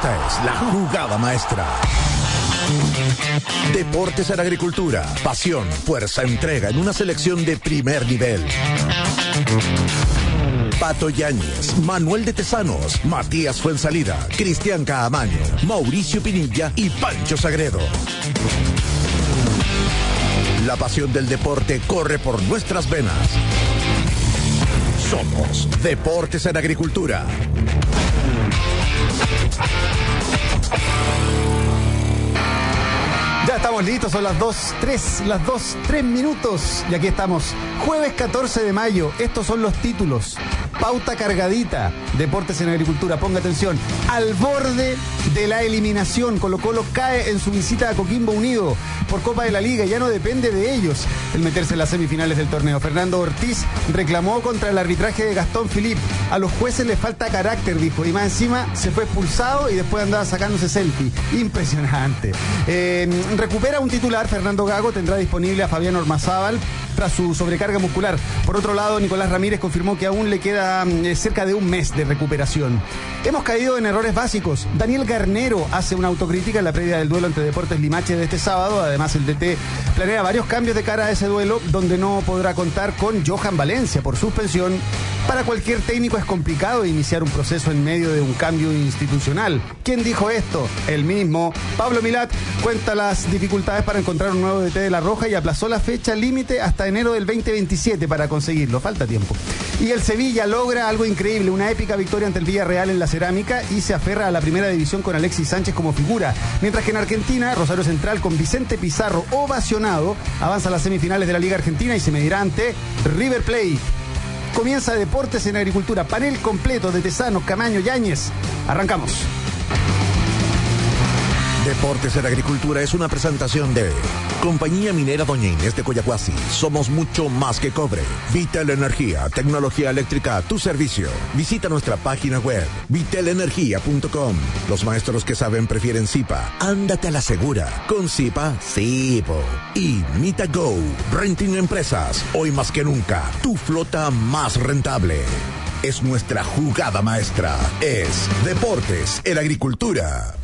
Esta es la jugada maestra. Deportes en Agricultura, pasión, fuerza, entrega en una selección de primer nivel. Pato Yáñez, Manuel de Tesanos, Matías Fuensalida, Cristian Caamaño, Mauricio Pinilla y Pancho Sagredo. La pasión del deporte corre por nuestras venas. Somos Deportes en Agricultura. Ya estamos listos, son las 2:03 minutos. Y aquí estamos, jueves 14 de mayo. Estos son los títulos. Pauta cargadita, Deportes en Agricultura. Ponga atención, al borde de la eliminación. Colo-Colo cae en su visita a Coquimbo Unido por Copa de la Liga. Ya no depende de ellos el meterse en las semifinales del torneo. Fernando Ortiz reclamó contra el arbitraje de Gastón Philippe. A los jueces les falta carácter, dijo. Y más encima se fue expulsado y después andaba sacándose selfie. Impresionante. Recupera un titular. Fernando Gago tendrá disponible a Fabián Ormazábal tras su sobrecarga muscular. Por otro lado, Nicolás Ramírez confirmó que aún le queda cerca de un mes de recuperación. Hemos caído en errores básicos. Daniel Garnero hace una autocrítica en la previa del duelo entre Deportes Limache de este sábado. Además, el DT planea varios cambios de cara a ese duelo, donde no podrá contar con Johan Valencia por suspensión. Para cualquier técnico es complicado iniciar un proceso en medio de un cambio institucional. ¿Quién dijo esto? El mismo. Pablo Milat cuenta las dificultades para encontrar un nuevo DT de La Roja y aplazó la fecha límite hasta enero del 2027 para conseguirlo. Falta tiempo. Y el Sevilla logra algo increíble, una épica victoria ante el Villarreal en la Cerámica y se aferra a la primera división con Alexis Sánchez como figura. Mientras que en Argentina, Rosario Central con Vicente Pizarro ovacionado avanza a las semifinales de la Liga Argentina y se medirá ante River Plate. Comienza Deportes en Agricultura, panel completo de Tesanos, Camaño, Yáñez. Arrancamos. Deportes en Agricultura es una presentación de Compañía Minera Doña Inés de Coyahuasi. Somos mucho más que cobre. Vitel Energía, tecnología eléctrica a tu servicio. Visita nuestra página web, vitelenergia.com. Los maestros que saben prefieren Zipa. Ándate a la segura. Con Zipa, sí, po. Y MitaGo, Renting Empresas. Hoy más que nunca, tu flota más rentable. Es nuestra jugada maestra. Es Deportes en Agricultura.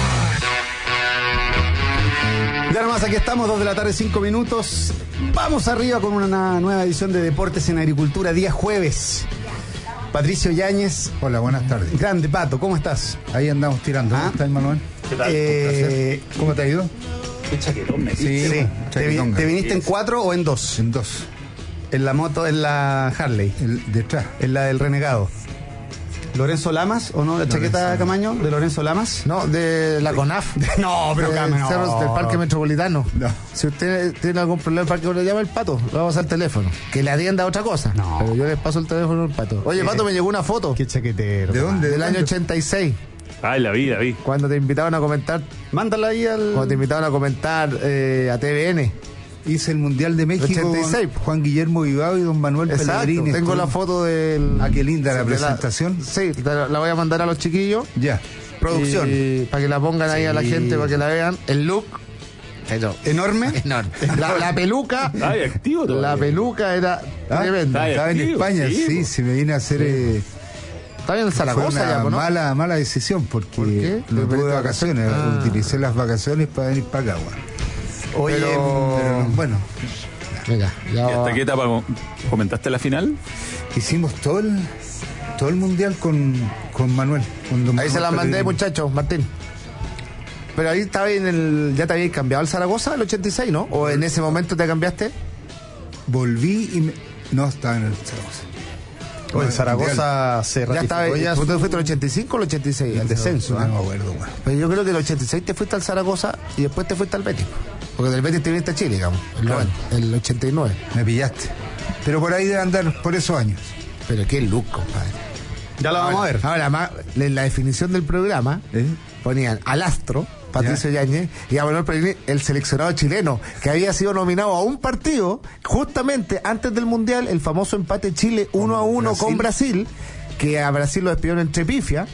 Ya nomás, aquí estamos, 2 de la tarde, 5 minutos. Vamos arriba con una nueva edición de Deportes en Agricultura, día jueves. Patricio Yáñez. Hola, buenas tardes. Grande, Pato, ¿cómo estás? Ahí andamos tirando. ¿Cómo estás, Manuel? ¿Qué tal? ¿Cómo te ha ido? Qué chaquetón me Sí. ¿Te viniste en 4 o en 2? En 2. En la moto, en la Harley. Detrás. En la del Renegado. ¿Lorenzo Lamas o no? ¿La chaqueta Camaño de Lorenzo Lamas? No, de la CONAF. No, pero Camaño. Cerros del Parque Metropolitano. No. Si usted tiene algún problema en el parque, le llama el Pato, le vamos al teléfono. Que le atienda otra cosa. No. Pero yo les paso el teléfono al Pato. Oye, Pato, me llegó una foto. Qué chaquetero. ¿De dónde? Del año 86. Ay, la vi. Cuando te invitaban a comentar. Mándala ahí al... Cuando te invitaban a comentar a TVN. Hice el Mundial de México 86. con Juan Guillermo Vivado y don Manuel Pellegrini. Tengo la foto del... Ah, qué linda la presentación. Sí, la voy a mandar a los chiquillos. Ya. Producción. Para que la pongan ahí a la gente, para que la vean. El look. ¿Enorme? Enorme. La peluca. Ay, activo todavía. La peluca era tremenda. Estaba en España, sí, se me vine a hacer... Está bien en Zaragoza fue una ya, ¿no? mala decisión porque ¿Por qué? no tuve de vacaciones. Utilicé las vacaciones para venir para acá, bueno. Oye, Pero bueno, Mira, ¿Y hasta qué etapa comentaste la final? hicimos todo el mundial con Manuel. Con don ahí se Manuel la mandé, Pellegrini. muchachos, Martín. Pero ahí estaba ya te habías cambiado al Zaragoza, el 86, ¿no? ¿O en ese momento te cambiaste? Volví y no estaba en el Zaragoza. o en Zaragoza se Ya estaba, ratificó ¿tú te fuiste el 85 o el 86? El descenso. No me acuerdo, bueno. Pero yo creo que el 86 te fuiste al Zaragoza y después te fuiste al Betis. Porque del Betis te viniste a Chile, digamos. El 89. Me pillaste. Pero por ahí debe andar por esos años. Pero qué look, compadre. Ya la vamos a ver. Ahora, en la definición del programa ponían al astro, Patricio Yáñez, y a Manuel Pellegrini, el seleccionado chileno, que había sido nominado a un partido justamente antes del Mundial, el famoso empate Chile 1-1 con Brasil, que a Brasil lo despidieron entre pifia,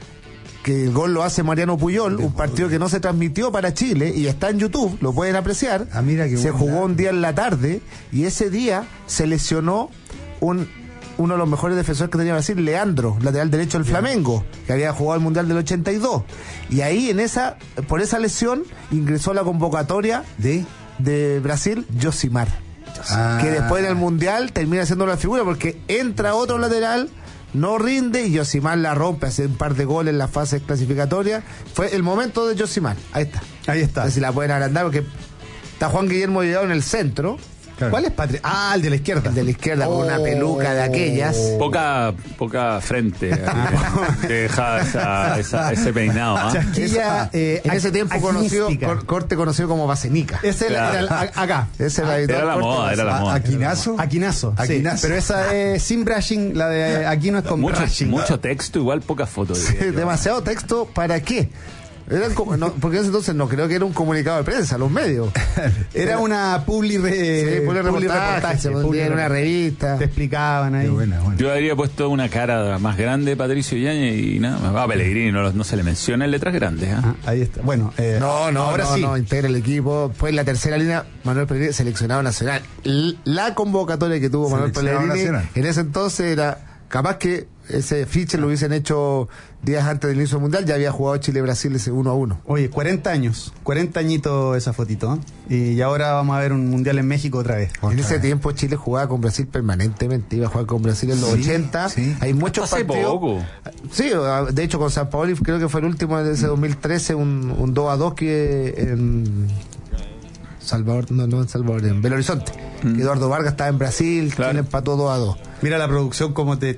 que el gol lo hace Mariano Puyol, un partido que no se transmitió para Chile y está en YouTube, lo pueden apreciar. Mira qué se buena. jugó un día en la tarde y ese día se lesionó un uno de los mejores defensores que tenía Brasil, Leandro, lateral derecho del Flamengo, que había jugado el Mundial del 82. Y ahí por esa lesión ingresó a la convocatoria de Brasil, Josimar. Que después del Mundial termina siendo la figura porque entra otro lateral, no rinde y Josimar la rompe, hace un par de goles en la fase clasificatoria. Fue el momento de Josimar. Ahí está. Entonces, si la pueden agrandar porque está Juan Guillermo Vidal en el centro. Claro. ¿Cuál es Patri? Ah, el de la izquierda. El de la izquierda con una peluca de aquellas. Poca frente que dejaba ese peinado. Chasquilla, en ese tiempo corte conocido como Basenica. Ese era acá. Ese era la moda. Aquinazo. Sí, pero esa es sin brushing, la de Aquino es con brushing. Mucho texto, igual pocas fotos. Sí, demasiado texto, ¿para qué? Porque en ese entonces no creo que era un comunicado de prensa, los medios. Era una publi-reportaje. Se pondría en una revista. Te explicaban ahí. Buena. Yo habría puesto una cara más grande de Patricio Yáñez y nada más. A Pellegrini no se le menciona en letras grandes. Ahí está. Bueno, ahora sí. Integra el equipo. Fue en la tercera línea, Manuel Pellegrini, seleccionado nacional. La convocatoria que tuvo Manuel Pellegrini en ese entonces era capaz que ese fiche lo hubiesen hecho días antes del inicio del Mundial. Ya había jugado Chile-Brasil ese 1-1. Oye, 40 añitos esa fotito, y ahora vamos a ver un Mundial en México otra vez. En ese tiempo Chile jugaba con Brasil permanentemente, iba a jugar con Brasil en los 80. Sí. Hay muchos partidos. Poco. Sí, de hecho con San Paoli creo que fue el último de ese 2013, un 2-2 que en Salvador, en Belo Horizonte. Eduardo Vargas estaba en Brasil, Chile empató 2-2. Mira la producción cómo te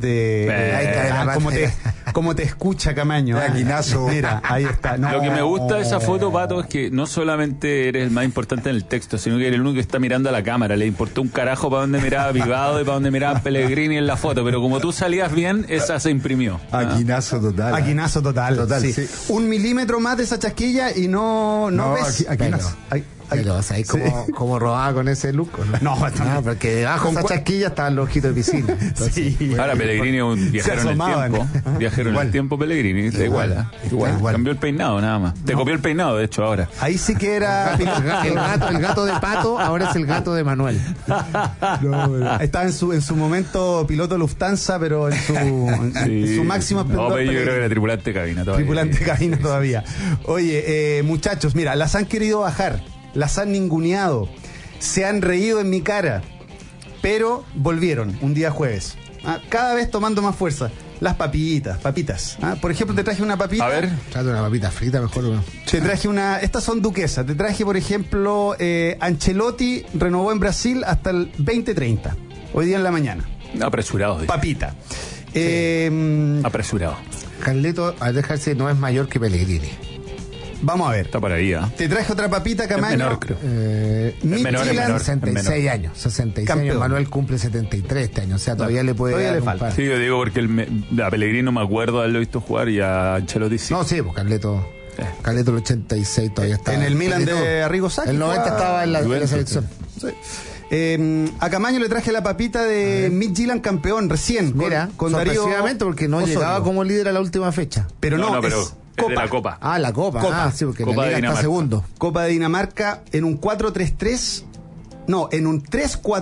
escucha, Camaño. Aquinazo. Mira, ahí está. No. Lo que me gusta de esa foto, Pato, es que no solamente eres el más importante en el texto, sino que eres el único que está mirando a la cámara. Le importó un carajo para dónde miraba Vivado y para dónde miraba Pellegrini en la foto, pero como tú salías bien, esa se imprimió. Aquinazo total. Aquinazo total. Sí. 1 milímetro más de esa chasquilla y no ves. Aquinazo. Pero vas ahí como robaba con ese look, ¿no? No, porque debajo de esa chasquilla estaban los ojitos de piscina. Entonces, ahora Pellegrini es un viajero en el tiempo. Viajero en el tiempo Pellegrini, igual. Cambió el peinado nada más. Te copió el peinado, de hecho, ahora. Ahí sí que era el gato de Pato, ahora es el gato de Manuel. Estaba en su momento piloto Lufthansa, pero en su máximo esplendor. No, yo creo que era tripulante de cabina todavía. Oye, muchachos, mira, las han querido bajar. Las han ninguneado, se han reído en mi cara, pero volvieron un día jueves, cada vez tomando más fuerza. Las papitas. Por ejemplo, te traje una papita. A ver, trate una papita frita mejor. ¿No? Te traje estas son duquesas. Te traje, por ejemplo, Ancelotti renovó en Brasil hasta el 2030, hoy día en la mañana. Apresurado. Papita. Apresurado. Carleto, a dejarse, no es mayor que Pellegrini. Vamos a ver. Está por ahí, Te traje otra papita, Camaño. Es menor, creo. menor. 66 años. 66 años. Manuel cumple 73 este año. O sea, todavía le falta. Sí, yo digo porque a Pellegrini no me acuerdo de haberlo visto jugar y a Ancelotti sí. No, sí, pues Carleto el 86 todavía está. En el Milan de Arrigo Sacchi. El 90 estaba en la selección. Sí. A Camaño le traje la papita de Midtjylland campeón recién. Mira, con Darío porque no Osorio. llegaba como líder a la última fecha. Pero de la Copa. La Copa. Sí, porque Copa la Liga está segundo. Copa de Dinamarca en un 4-3-3. No, en un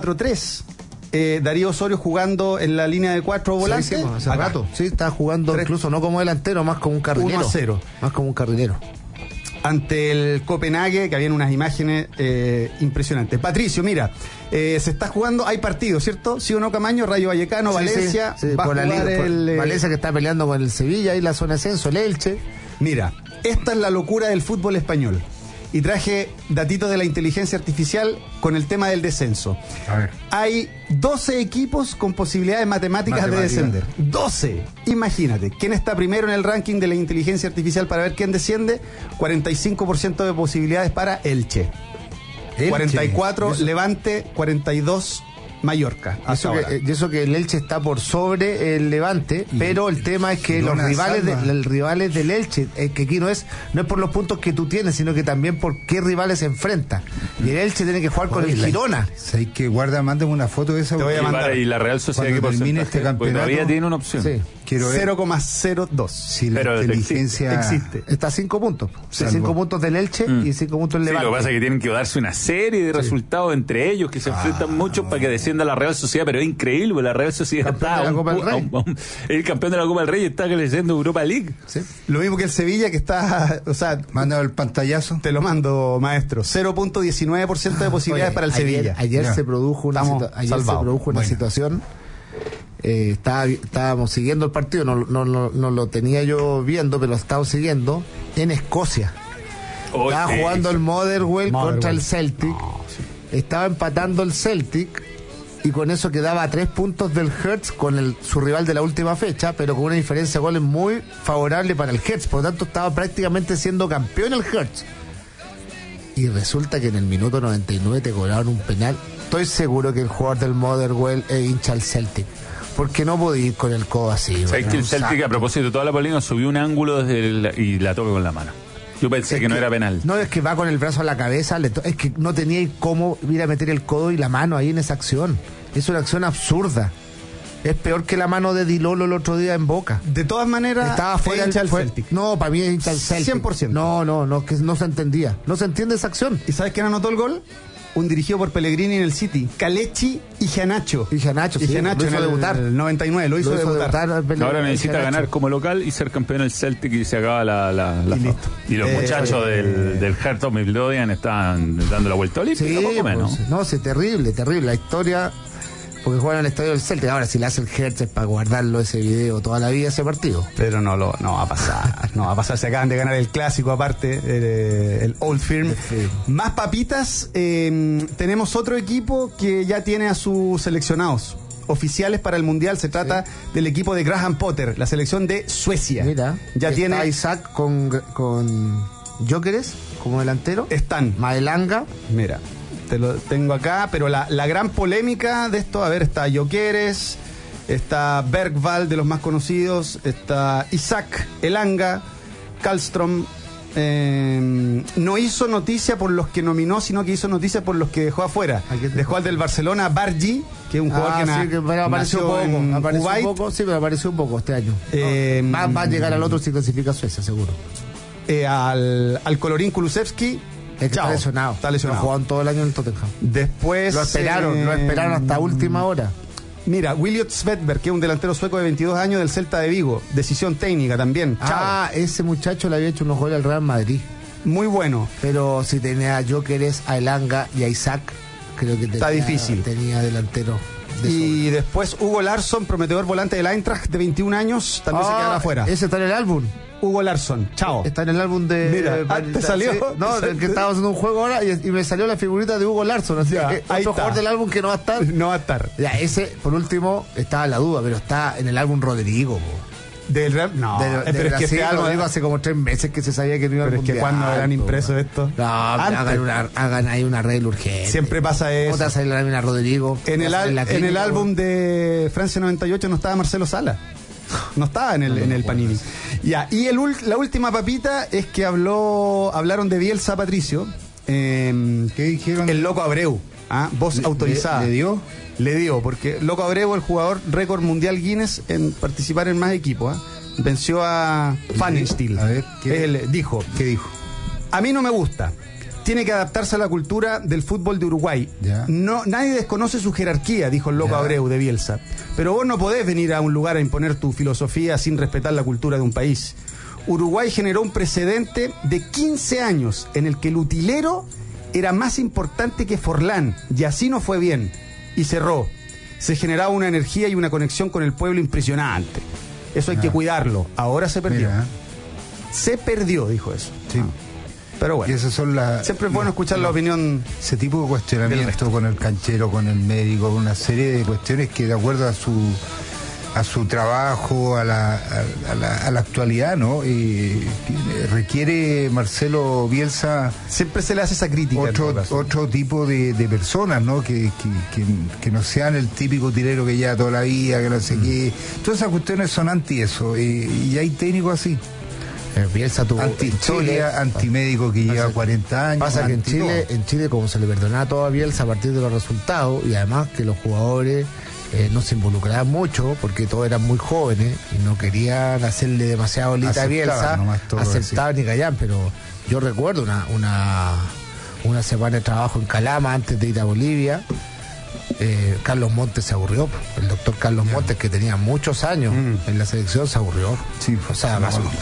3-4-3. Darío Osorio jugando en la línea de 4 volantes. Hace rato. Sí, está jugando incluso no como delantero, más como un carrilero. 1-0. Más como un carrilero. Ante el Copenhague, que habían unas imágenes impresionantes. Patricio, mira, se está jugando, hay partidos, ¿cierto? ¿Sí o no, Camaño? Rayo Vallecano, Valencia. Sí, va a jugar Valencia, que está peleando con el Sevilla y la zona de ascenso, el Elche. Mira, esta es la locura del fútbol español. Y traje datitos de la inteligencia artificial con el tema del descenso. A ver. Hay 12 equipos con posibilidades matemáticas de descender. 12. Imagínate. ¿Quién está primero en el ranking de la inteligencia artificial para ver quién desciende? 45% de posibilidades para Elche. 44 Levante, 42 Mallorca. Y eso que el Elche está por sobre el Levante, pero el tema es que los rivales del Elche, que aquí no es por los puntos que tú tienes, sino que también por qué rivales se enfrenta. Y el Elche tiene que jugar con el Girona. Hay que mándame una foto de esa. Te voy a mandar. Y la Real Sociedad que termine este campeonato, todavía tiene una opción. Sí. Quiero ver 0,02. si la Pero inteligencia Existe. Está a 5 puntos. Salvo. 5 puntos del Elche y 5 puntos del Sí, Levante. lo que pasa es que tienen que darse una serie de resultados entre ellos que se enfrentan mucho para que descienda la Real Sociedad, pero es increíble, porque la Real Sociedad Campeón está de la Copa del Rey. el campeón de la Copa del Rey está leyendo Europa League. Sí. Lo mismo que el Sevilla, que está, o sea, manda el pantallazo. te lo mando, maestro. 0,19% de posibilidades Oye, para el Sevilla. Ayer Ya. se produjo una, Estamos ayer se salvados. produjo una Bueno. situación. Estábamos siguiendo el partido, no lo tenía yo viendo, pero lo estaba siguiendo en Escocia. Estaba jugando el Motherwell contra el Celtic. Estaba empatando el Celtic y con eso quedaba a 3 puntos del Hertz con su rival de la última fecha, pero con una diferencia de goles muy favorable para el Hertz. Por lo tanto, estaba prácticamente siendo campeón el Hertz. Y resulta que en el minuto 99 te cobraron un penal. Estoy seguro que el jugador del Motherwell es hincha al Celtic. Porque no podía ir con el codo así. ¿Sabes que el Celtic, a propósito de toda la política, subió un ángulo y la toca con la mano? Yo pensé que no era penal. No, es que va con el brazo a la cabeza, es que no tenía cómo ir a meter el codo y la mano ahí en esa acción. Es una acción absurda. Es peor que la mano de Di Lolo el otro día en Boca. De todas maneras, Estaba fuera hincha del fue- Celtic. No, para mí es hincha al Celtic. 100%. No, que no se entendía. No se entiende esa acción. ¿Y sabes quién anotó el gol? Un dirigido por Pellegrini en el City. Kalechi Iheanacho. Iheanacho, sí, Iheanacho lo hizo en debutar. el 99, lo hizo debutar. Ahora necesita Iheanacho. ganar como local y ser campeón del Celtic y se acaba la Y fama. listo. Y los muchachos del Hertha of Midlothian están dando la vuelta olímpica, Sí, poco menos. pues, no, sí, terrible. La historia, porque juegan en el estadio del Celtic. Ahora, si le hace el Hertz es para guardarlo ese video toda la vida, ese partido. Pero no va a pasar. No va a pasar. Se acaban de ganar el clásico, aparte, el Old Firm. Sí. Más papitas. Tenemos otro equipo que ya tiene a sus seleccionados oficiales para el Mundial. Se trata del equipo de Graham Potter, la selección de Suecia. Mira, ya tiene. está Isaac con Gyökeres como delantero. Están. Maelanga. Mira, te lo tengo acá, pero la gran polémica de esto, a ver, está Gyökeres, está Bergvall, de los más conocidos, está Isaac Elanga, Karlström. No hizo noticia por los que nominó, sino que hizo noticia por los que dejó afuera. Dejó al del Barcelona, Bargi, que es un jugador que pero apareció nació en Kuwait. poco. Sí, pero apareció un poco este año. Va a llegar al otro si clasifica Suecia, seguro. Al Colorín Kulusevski. Es que está lesionado. Está lesionado. No jugaban todo el año en el Tottenham. Después Lo esperaron hasta última hora. Mira, Williot Svedberg, que es un delantero sueco de 22 años del Celta de Vigo. Decisión técnica también. Chao. Ese muchacho le había hecho unos goles al Real Madrid. Muy bueno. Pero si tenía a Gyökeres, a Elanga y a Isaac, creo que Está difícil. Tenía delantero. Y después Hugo Larsson, prometedor volante del Eintracht de 21 años, también se quedará afuera. Ese está en el álbum. Hugo Larsson, chao. Está en el álbum de... Mira, ¿te salió? Sí, no, que estaba haciendo un juego ahora y me salió la figurita de Hugo Larsson. Así Ya, que ahí otro está. jugador del álbum que no va a estar. No va a estar. Ya, ese, por último, estaba en la duda, pero está en el álbum Rodrigo. Po. Del rap, no. Pero es que Brasil, este álbum Rodrigo hace como 3 meses que se sabía que no iba al Pero es que mundial, cuando habrán po, impreso weón. esto. No, hagan ahí una regla urgente. Siempre pasa eso. ¿Cómo te va a salir la mina Rodrigo? En el álbum de Francia 98 no estaba Marcelo Sala. No estaba en el Panini. Ya, y la última papita es que hablaron de Bielsa Patricio. ¿Qué dijeron? El Loco Abreu. Voz autorizada. ¿Le dio? Le dio, porque Loco Abreu, el jugador récord mundial Guinness en participar en más equipos, venció a Pfannenstiel. A ver, Él dijo: ¿Qué dijo? a mí no me gusta. Tiene que adaptarse a la cultura del fútbol de Uruguay. Ya. No, nadie desconoce su jerarquía, dijo el Loco Ya. Abreu de Bielsa. Pero vos no podés venir a un lugar a imponer tu filosofía sin respetar la cultura de un país. Uruguay generó un precedente de 15 años en el que el utilero era más importante que Forlán, y así no fue bien. Y cerró. Se generaba una energía y una conexión con el pueblo impresionante. Eso hay que cuidarlo. Ahora se perdió. Mira, Se perdió, dijo eso. sí. Pero Y bueno, esas son las... siempre es bueno escuchar la opinión. Ese tipo de Del cuestionamiento resto. con el canchero, con el médico, con una serie de cuestiones que de acuerdo a su trabajo, a la actualidad, ¿no? Requiere Marcelo Bielsa Siempre se le hace esa crítica. en todo caso. otro tipo de personas, ¿no? Que no sean el típico tirero que lleva toda la vida, que no sé qué. Todas esas cuestiones son anti eso. Y hay técnicos así. Bielsa tuvo Anti-historia, antimédico que lleva 40 años. Pasa que en anti todo. Chile, como se le perdonaba todo a Bielsa a partir de los resultados, y además que los jugadores no se involucraban mucho porque todos eran muy jóvenes y no querían hacerle demasiado bolita a Bielsa, aceptaban y callaban, pero yo recuerdo una semana de trabajo en Calama antes de ir a Bolivia. Carlos Montes se aburrió, el doctor Carlos Montes, que tenía muchos años en la selección, se aburrió. Sí, o sea,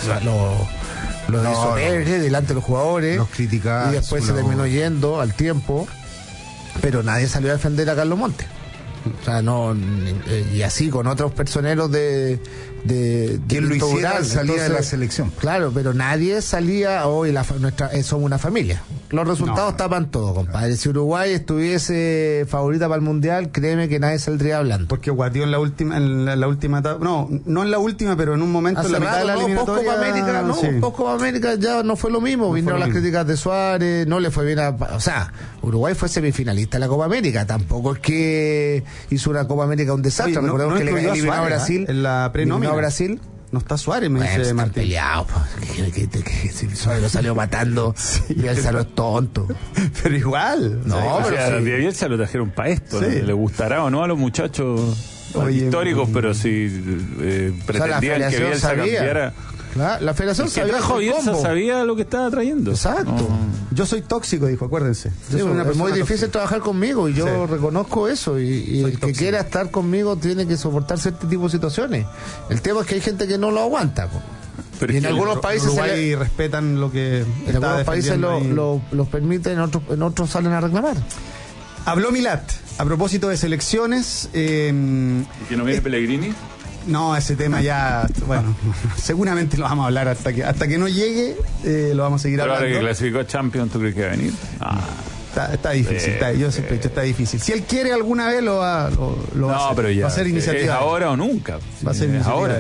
lo hizo delante de los jugadores, los criticaba, y después se terminó yendo al tiempo, pero nadie salió a defender a Carlos Montes. O sea, y así con otros personeros de quien lo hiciera salía de la entonces, selección. Claro, pero nadie salía hoy, somos una familia. Los resultados tapan todo, compadre. Si Uruguay estuviese favorita para el Mundial, créeme que nadie saldría hablando. Porque guateó en la última etapa, no en la última, pero en un momento en la mitad de la eliminatoria. Post-Copa América ya no fue lo mismo. Vinieron las críticas de Suárez, no le fue bien o sea, Uruguay fue semifinalista en la Copa América. Tampoco es que hizo una Copa América un desastre. Recordemos que le eliminó a Brasil. En la pre-nómina. A Brasil. No está Suárez, me dice Martín. Peleado, si Suárez lo salió matando, Bielsa no es tonto. Pero igual. No, pero Bielsa lo trajeron para esto. Sí. Le gustará o no a los muchachos históricos, pero si pretendían que Bielsa cambiara. La federación sabía lo que estaba trayendo. Exacto. Yo soy tóxico, dijo, acuérdense. Es muy difícil trabajar conmigo y yo reconozco eso. Y el que quiera estar conmigo tiene que soportar cierto tipo de situaciones. El tema es que hay gente que no lo aguanta. Pero y en algunos países respetan lo que en algunos países los permiten, en otros salen a reclamar. Habló Milat a propósito de selecciones. ¿Y que no viene Pellegrini? No, ese tema ya, bueno, seguramente lo vamos a hablar hasta que no llegue, lo vamos a seguir hablando. Pero ahora que clasificó a Champions, ¿tú crees que va a venir? Está difícil, yo siempre he dicho, está difícil. Si él quiere alguna vez lo va a hacer. Pero ya, va a ser iniciativa. ¿Es ahora o nunca? Va a ser iniciativa ahora.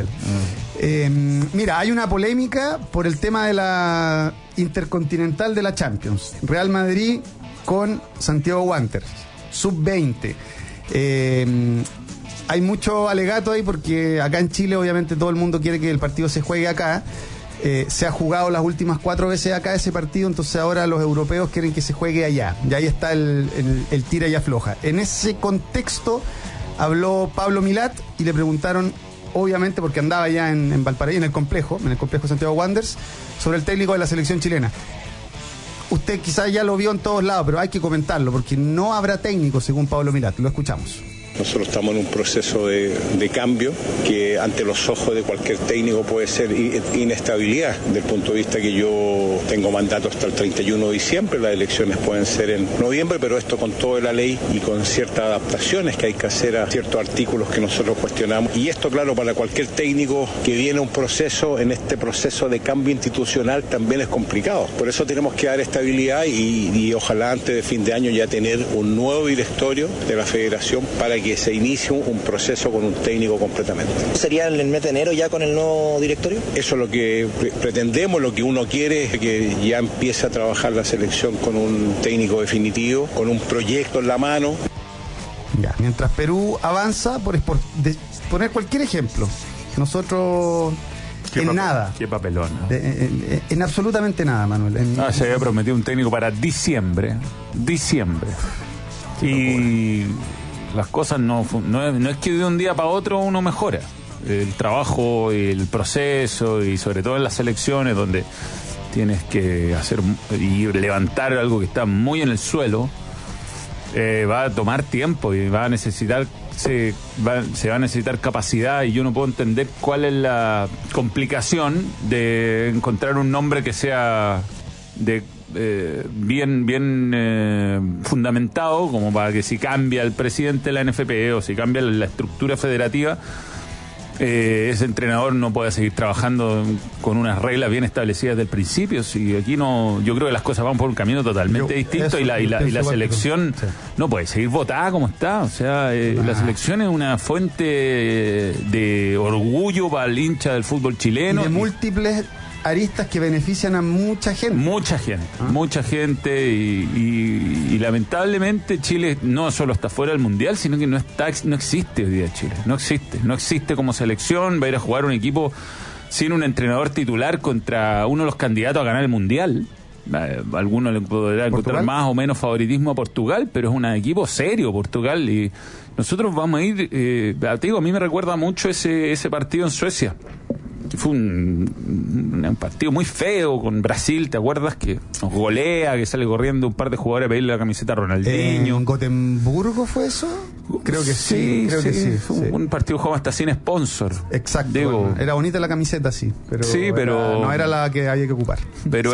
Mira, hay una polémica por el tema de la Intercontinental de la Champions. Real Madrid con Santiago Wanderers, sub-20. Hay mucho alegato ahí porque acá en Chile obviamente todo el mundo quiere que el partido se juegue acá. Se ha jugado las últimas 4 veces acá ese partido, entonces ahora los europeos quieren que se juegue allá. Y ahí está el tira y afloja. En ese contexto habló Pablo Milat y le preguntaron, obviamente porque andaba ya en Valparaíso, en el complejo Santiago Wanderers, sobre el técnico de la selección chilena. Usted quizás ya lo vio en todos lados, pero hay que comentarlo porque no habrá técnico según Pablo Milat. Lo escuchamos. Nosotros estamos en un proceso de cambio que ante los ojos de cualquier técnico puede ser inestabilidad, del punto de vista que yo tengo mandato hasta el 31 de diciembre, las elecciones pueden ser en noviembre, pero esto con toda la ley y con ciertas adaptaciones que hay que hacer a ciertos artículos que nosotros cuestionamos. Y esto, claro, para cualquier técnico que viene un proceso, en este proceso de cambio institucional también es complicado. Por eso tenemos que dar estabilidad y ojalá antes de fin de año ya tener un nuevo directorio de la federación para que se inicie un proceso con un técnico completamente. ¿Sería en el mes de enero ya con el nuevo directorio? Eso es lo que pretendemos, lo que uno quiere es que ya empiece a trabajar la selección con un técnico definitivo, con un proyecto en la mano. Ya, mientras Perú avanza, por poner cualquier ejemplo, nosotros nada. Qué papelón. En absolutamente nada, Manuel. Se había prometido un técnico para diciembre. Y las cosas no es que de un día para otro uno mejora. El trabajo, el proceso y sobre todo en las selecciones donde tienes que hacer y levantar algo que está muy en el suelo, va a tomar tiempo y va a necesitar se va a necesitar capacidad, y yo no puedo entender cuál es la complicación de encontrar un nombre que sea bien fundamentado, como para que si cambia el presidente de la NFP o si cambia la estructura federativa, ese entrenador no puede seguir trabajando con unas reglas bien establecidas del principio. Si aquí no, yo creo que las cosas van por un camino totalmente distinto, y la selección no puede seguir votada como está. O sea, la selección es una fuente de orgullo para el hincha del fútbol chileno. Y de múltiples aristas que benefician a mucha gente. Mucha gente, y lamentablemente Chile no solo está fuera del Mundial, sino que no existe hoy día Chile. No existe como selección. Va a ir a jugar un equipo sin un entrenador titular contra uno de los candidatos a ganar el Mundial. algunos le podrán encontrar más o menos favoritismo a Portugal, pero es un equipo serio Portugal, y nosotros vamos a ir, te digo, a mí me recuerda mucho ese partido en Suecia, que fue un partido muy feo con Brasil, ¿te acuerdas? Que nos golea, que sale corriendo un par de jugadores a pedirle la camiseta a Ronaldinho. ¿En Gotemburgo fue eso? Creo que sí. Creo que sí. Fue un partido jugado hasta sin sponsor. Exacto. Digo, bueno, era bonita la camiseta, sí. Pero no era la que había que ocupar. Pero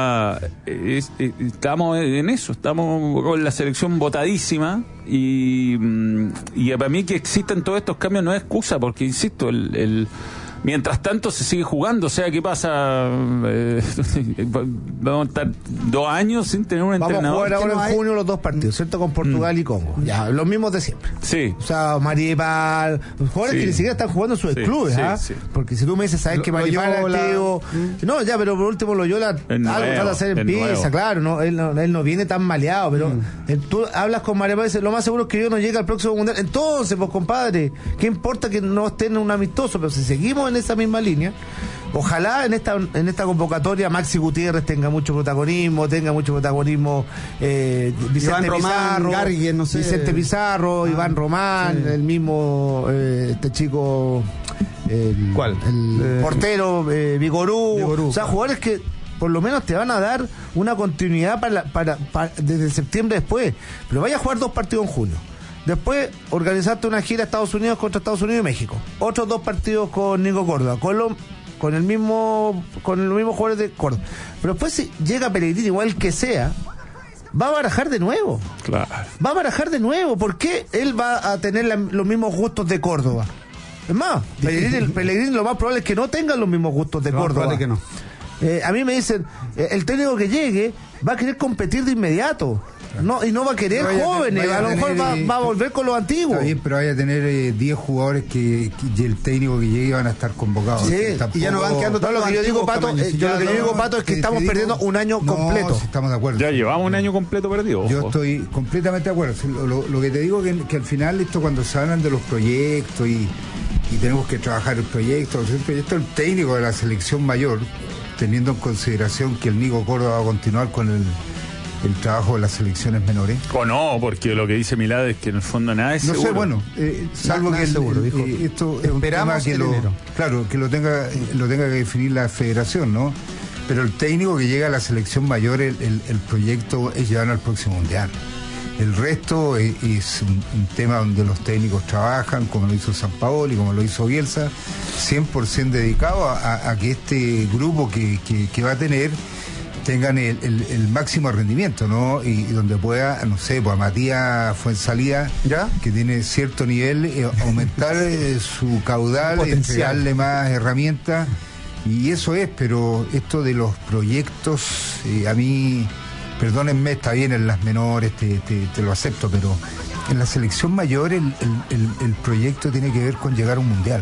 estamos en eso, estamos con la selección botadísima, y para mí que existan todos estos cambios no es excusa, porque insisto, mientras tanto se sigue jugando. O sea, ¿qué pasa? Vamos a estar 2 años sin tener un entrenador. Vamos a jugar ahora en junio los 2 partidos, ¿cierto? Con Portugal y Congo. Ya, los mismos de siempre. Sí. O sea, Maripal, jugadores que ni siquiera están jugando en sus clubes, ¿ah? Sí. Porque si tú me dices, ¿sabes que Maripal es activo? No, ya, pero por último Loyola algo trata de hacer en pieza, claro, no, él no viene tan maleado, pero tú hablas con Maripal y dices, lo más seguro es que yo no llegue al próximo mundial. Entonces, pues compadre, ¿qué importa que no estén en un amistoso? Pero si seguimos en esa misma línea, ojalá en esta convocatoria Maxi Gutiérrez tenga mucho protagonismo Vicente Pizarro, Garguien, no sé. Vicente Pizarro, Iván Román, sí. El mismo este chico, ¿cuál? El portero Vigorú. O sea, jugadores que por lo menos te van a dar una continuidad para desde septiembre después, pero vaya a jugar 2 partidos en junio. Después, organizarte una gira a Estados Unidos contra Estados Unidos y México. Otros 2 partidos con Nico Córdoba, con los mismos jugadores de Córdoba. Pero después, si llega Pellegrini, igual que sea, va a barajar de nuevo. Claro. Va a barajar de nuevo. ¿Por qué él va a tener los mismos gustos de Córdoba? Es más, Pellegrini lo más probable es que no tenga los mismos gustos de Córdoba. Probable que no. A mí me dicen, el técnico que llegue va a querer competir de inmediato. No, y no va a querer jóvenes, a lo mejor va a volver con los antiguos. Está bien, pero vaya a tener 10 jugadores que el técnico que llegue van a estar convocados. Sí, y ya no van quedando todos los que yo digo, Pato, Pato, es que estamos perdiendo un año completo. Si estamos de acuerdo. Ya llevamos un año completo perdido. Ojo. Yo estoy completamente de acuerdo. Lo que te digo que al final esto, cuando se hablan de los proyectos y tenemos que trabajar el proyecto del técnico de la selección mayor, teniendo en consideración que el Nico Córdoba va a continuar con el trabajo de las selecciones menores. O no, porque lo que dice Milad es que en el fondo nada es seguro. No sé, bueno, salvo que seguro, dijo, esto es un tema que lo tenga que definir la federación, ¿no? Pero el técnico que llega a la selección mayor, el proyecto es llevarlo al próximo mundial. El resto es un tema donde los técnicos trabajan, como lo hizo Sampaoli, como lo hizo Bielsa, 100% dedicado a que este grupo que va a tener tengan el máximo rendimiento, ¿no? Y donde pueda, no sé, pues a Matías Fuenzalía, ¿ya? Que tiene cierto nivel, aumentar su caudal, entregarle más herramientas, y eso es. Pero esto de los proyectos, a mí, perdónenme, está bien en las menores, te lo acepto, pero en la selección mayor el proyecto tiene que ver con llegar a un mundial.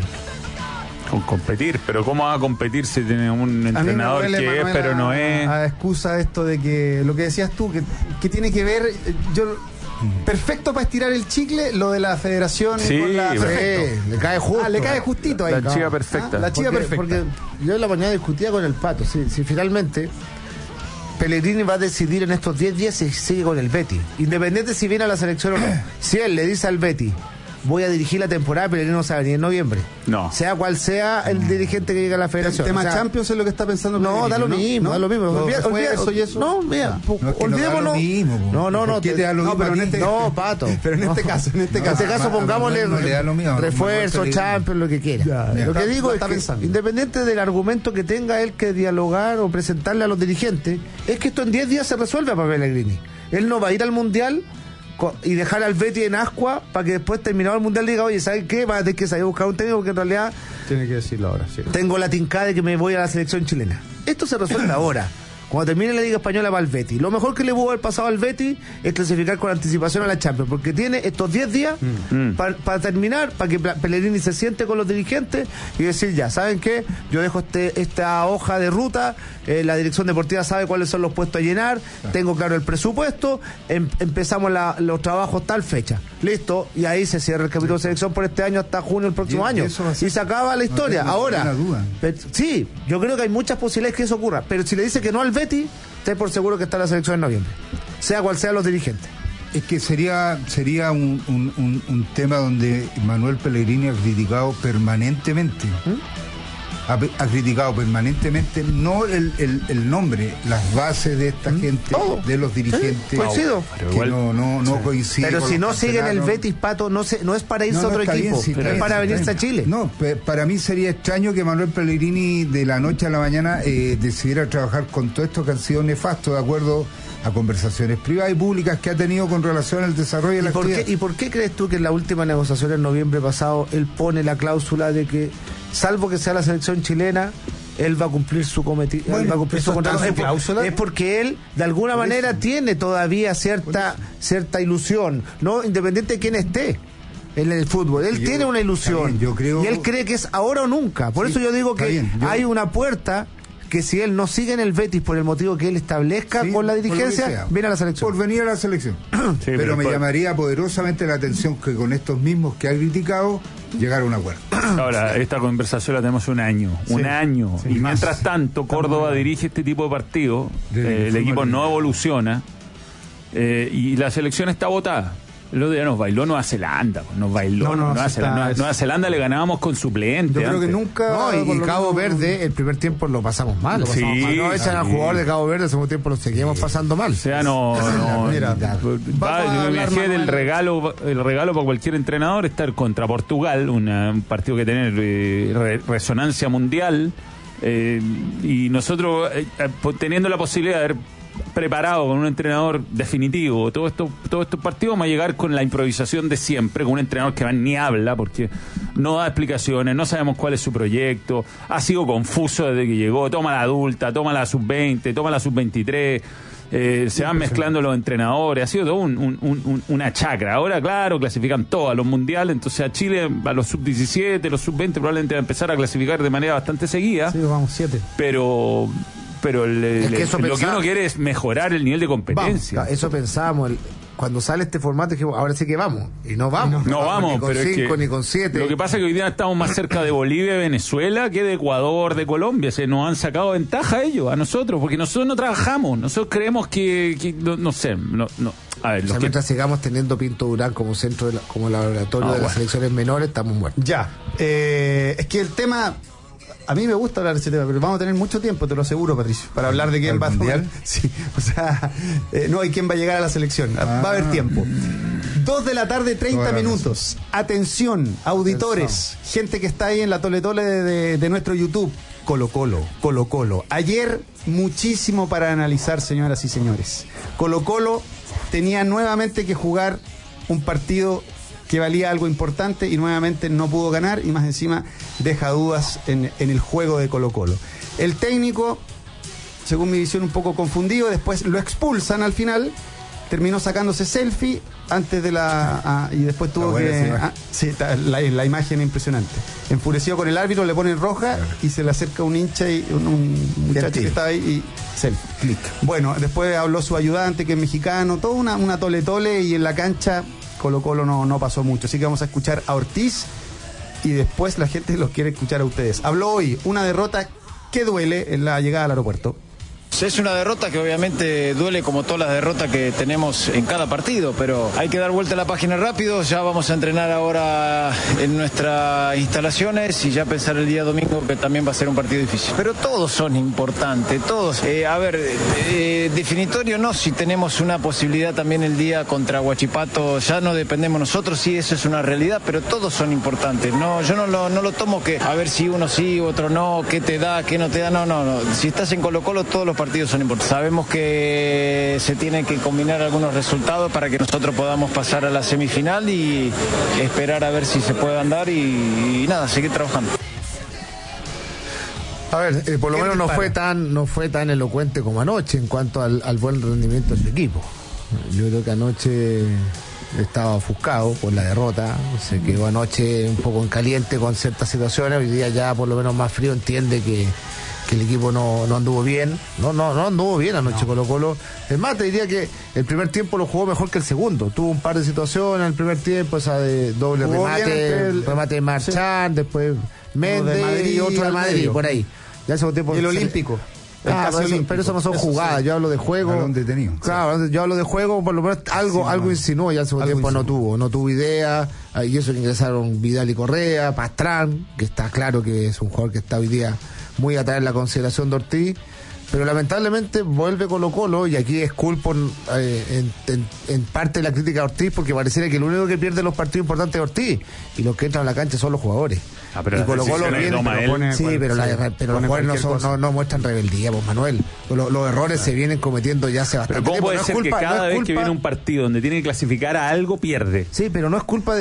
Con competir, pero ¿cómo va a competir si tiene un entrenador que es, pero no es? A excusa de esto de que lo que decías tú, que tiene que ver, perfecto para estirar el chicle, lo de la federación. Sí, con la, le cae justo. Le cae justito ahí. La chica perfecta. La chica perfecta. Porque yo en la mañana discutía con el Pato, si finalmente Pellegrini va a decidir en estos 10 días si sigue con el Betis, independiente si viene a la selección o no. Si él le dice al Betis, voy a dirigir la temporada, pero él no sabe ni en noviembre. No. Sea cual sea el dirigente que llega a la federación. El tema Champions es lo que está pensando. No, da lo mismo, da lo mismo. No, mira, olvidémonos. No, Pato. Pero en este caso, pongámosle refuerzo, Champions, lo que quiera. Lo que digo es que, independiente del argumento que tenga él que dialogar o presentarle a los dirigentes, es que esto en 10 días se resuelve para Pellegrini. Él no va a ir al Mundial y dejar al Betis en ascua para que después, terminado el mundial, diga, oye, ¿sabes qué? Vas a tener que salir a buscar un técnico, porque en realidad tiene que decirlo ahora, sí. Tengo la tincada de que me voy a la selección chilena. Esto se resuelve ahora. Cuando termine la Liga Española va al Betis. Lo mejor que le pudo haber pasado al Betis es clasificar con anticipación a la Champions, porque tiene estos 10 días para terminar, para que Pellegrini se siente con los dirigentes y decir, ya, ¿saben qué? Yo dejo esta hoja de ruta, la dirección deportiva sabe cuáles son los puestos a llenar, tengo claro el presupuesto, empezamos los trabajos tal fecha. Listo, y ahí se cierra el capítulo de selección por este año hasta junio del próximo año. Y se acaba la historia. Ahora, sí, yo creo que hay muchas posibilidades que eso ocurra, pero si le dice que no al Betis, Betis, esté por seguro que está la selección en noviembre, sea cual sea los dirigentes. Es que sería un tema donde Manuel Pellegrini ha criticado permanentemente. Ha criticado permanentemente no el nombre, las bases de esta gente, todo. De los dirigentes, coincido. Que igual, no coincide. Pero si no siguen el Betis, Pato, no es para irse a otro equipo, es para venirse a Chile. No, para mí sería extraño que Manuel Pellegrini de la noche a la mañana decidiera trabajar con todo esto que han sido nefastos, de acuerdo a conversaciones privadas y públicas que ha tenido con relación al desarrollo de la actividad. ¿Y por qué crees tú que en la última negociación en noviembre pasado él pone la cláusula de que, salvo que sea la selección chilena, él va a cumplir su cometido, él va a cumplir su contrato? Es porque él de alguna manera tiene todavía cierta ilusión, no independiente de quién esté en el fútbol. Él tiene una ilusión, y él cree que es ahora o nunca. Por eso yo digo que hay una puerta que si él no sigue en el Betis por el motivo que él establezca con la dirigencia, viene a la selección. Por venir a la selección. Pero me llamaría poderosamente la atención que con estos mismos que ha criticado llegar a un acuerdo. Ahora, esta conversación la tenemos un año. Sí, y mientras tanto, Córdoba dirige este tipo de partido, el equipo no evoluciona y la selección está votada. El otro día nos bailó Nueva Zelanda. Nueva Zelanda le ganábamos con suplente. Yo creo que nunca. Y Cabo Verde, el primer tiempo lo pasamos mal. No echan al jugador de Cabo Verde, el segundo tiempo lo seguimos pasando mal. O sea, mira, me imagino el regalo para cualquier entrenador estar contra Portugal, un partido que tiene resonancia mundial, y nosotros teniendo la posibilidad de haber preparado con un entrenador definitivo todos estos partidos, vamos a llegar con la improvisación de siempre, con un entrenador que ni habla porque no da explicaciones, no sabemos cuál es su proyecto, ha sido confuso desde que llegó, toma la adulta, toma la sub-20, toma la sub-23, se van mezclando los entrenadores, ha sido todo una chacra. Ahora, claro, clasifican todos a los mundiales, entonces a Chile, a los sub-17, los sub-20 probablemente va a empezar a clasificar de manera bastante seguida. Sí, vamos, 7. Pero lo que uno quiere es mejorar el nivel de competencia. Vamos, eso pensábamos. Cuando sale este formato dijimos, ahora sí que vamos. Y no vamos. No vamos, ni con pero 5 ni con 7. Lo que pasa es que hoy día estamos más cerca de Bolivia y Venezuela que de Ecuador, de Colombia. Se nos han sacado ventaja ellos, a nosotros, porque nosotros no trabajamos. Nosotros creemos que no sé. A ver, mientras sigamos teniendo Pinto Durán como centro, como laboratorio de las selecciones menores, estamos muertos. Ya. Es que el tema... A mí me gusta hablar de ese tema, pero vamos a tener mucho tiempo, te lo aseguro, Patricio, para hablar de quién va a tomar. Sí, o sea, y quién va a llegar a la selección. Va a haber tiempo. 2 de la tarde, 30 minutos. Atención, auditores, gente que está ahí en la tole-tole de nuestro YouTube. Colo-Colo. Ayer, muchísimo para analizar, señoras y señores. Colo-Colo tenía nuevamente que jugar un partido que valía algo importante y nuevamente no pudo ganar, y más encima deja dudas en el juego de Colo-Colo. El técnico, según mi visión, un poco confundido, después lo expulsan al final, terminó sacándose selfie antes de y después tuvo que... la imagen impresionante. Enfurecido con el árbitro, le ponen roja y se le acerca un hincha y un muchacho que estaba ahí y selfie. Clic. Bueno, después habló su ayudante que es mexicano, toda una tole-tole, y en la cancha Colo-Colo no pasó mucho. Así que vamos a escuchar a Ortiz y después la gente los quiere escuchar a ustedes. Habló hoy una derrota que duele en la llegada al aeropuerto. Es una derrota que obviamente duele como todas las derrotas que tenemos en cada partido, pero hay que dar vuelta a la página rápido. Ya vamos a entrenar ahora en nuestras instalaciones y ya pensar el día domingo, que también va a ser un partido difícil. Pero todos son importantes, todos. Definitorio no, si tenemos una posibilidad también el día contra Huachipato, ya no dependemos nosotros, sí, eso es una realidad, pero todos son importantes. No, yo no lo tomo que a ver si uno sí, otro no, qué te da, qué no te da, no. Si estás en Colo-Colo, todos los partidos son importantes. Sabemos que se tienen que combinar algunos resultados para que nosotros podamos pasar a la semifinal y esperar a ver si se puede andar y nada, seguir trabajando. A ver, por lo menos no fue tan elocuente como anoche en cuanto al buen rendimiento del equipo. Yo creo que anoche estaba ofuscado por la derrota, se quedó anoche un poco en caliente con ciertas situaciones. Hoy día ya por lo menos más frío entiende que el equipo no anduvo bien, no anduvo bien anoche Colo-Colo. Es más, te diría que el primer tiempo lo jugó mejor que el segundo. Tuvo un par de situaciones en el primer tiempo, esa de doble remate de Marchand, después Méndez y otro de Madrid, por ahí. Ya el segundo tiempo y el Olímpico. Pero eso no son jugadas, sí. Yo hablo de juego. Balón detenido. Claro, yo hablo de juego, por lo menos algo insinuó, ya al segundo tiempo no tuvo idea, y eso que ingresaron Vidal y Correa, Pastrán, que está claro que es un jugador que está hoy día muy atrás en la consideración de Ortiz, pero lamentablemente vuelve Colo-Colo, y aquí esculpo en parte la crítica a Ortiz, porque pareciera que el único que pierde los partidos importantes es Ortiz, y los que entran a la cancha son los jugadores. Pero y Colo-Colo viene, pero los jugadores no muestran rebeldía, pues, Manuel. Los errores se vienen cometiendo ya hace bastante tiempo. Pero ¿cómo puede ser que cada vez que viene un partido donde tiene que clasificar a algo, pierde? Sí, pero no es culpa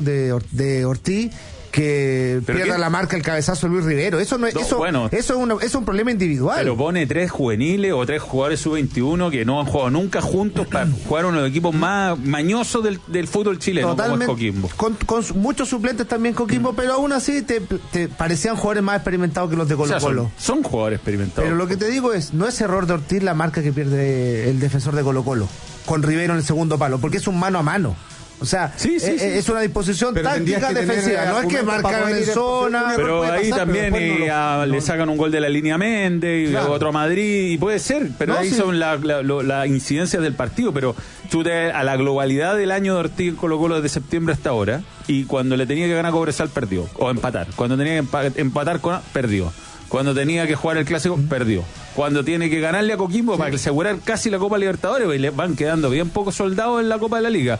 de Ortiz que pierda la marca el cabezazo de Luis Rivero. Eso no es, eso es un problema individual. Pero pone 3 juveniles o 3 jugadores sub-21 que no han jugado nunca juntos para jugar uno de los equipos más mañosos del fútbol chileno. Totalmente, como es Coquimbo. Con muchos suplentes también Coquimbo, pero aún así te parecían jugadores más experimentados que los de Colo-Colo. O sea, son jugadores experimentados. Pero lo que te digo es, no es error de Ortiz la marca que pierde el defensor de Colo-Colo con Rivero en el segundo palo, porque es un mano a mano. O sea, es una disposición táctica defensiva, no es que marcaron en zona. Pero ahí también le sacan un gol de la línea Méndez y otro a Madrid, y puede ser, pero ahí son las incidencias del partido. Pero tú a la globalidad del año de Ortiz en Colo-Colo desde septiembre hasta ahora, y cuando le tenía que ganar a Cobresal, perdió, o empatar. Cuando tenía que empatar con perdió. Cuando tenía que jugar el clásico, perdió. Cuando tiene que ganarle a Coquimbo para asegurar casi la Copa Libertadores, y le van quedando bien pocos soldados en la Copa de la Liga,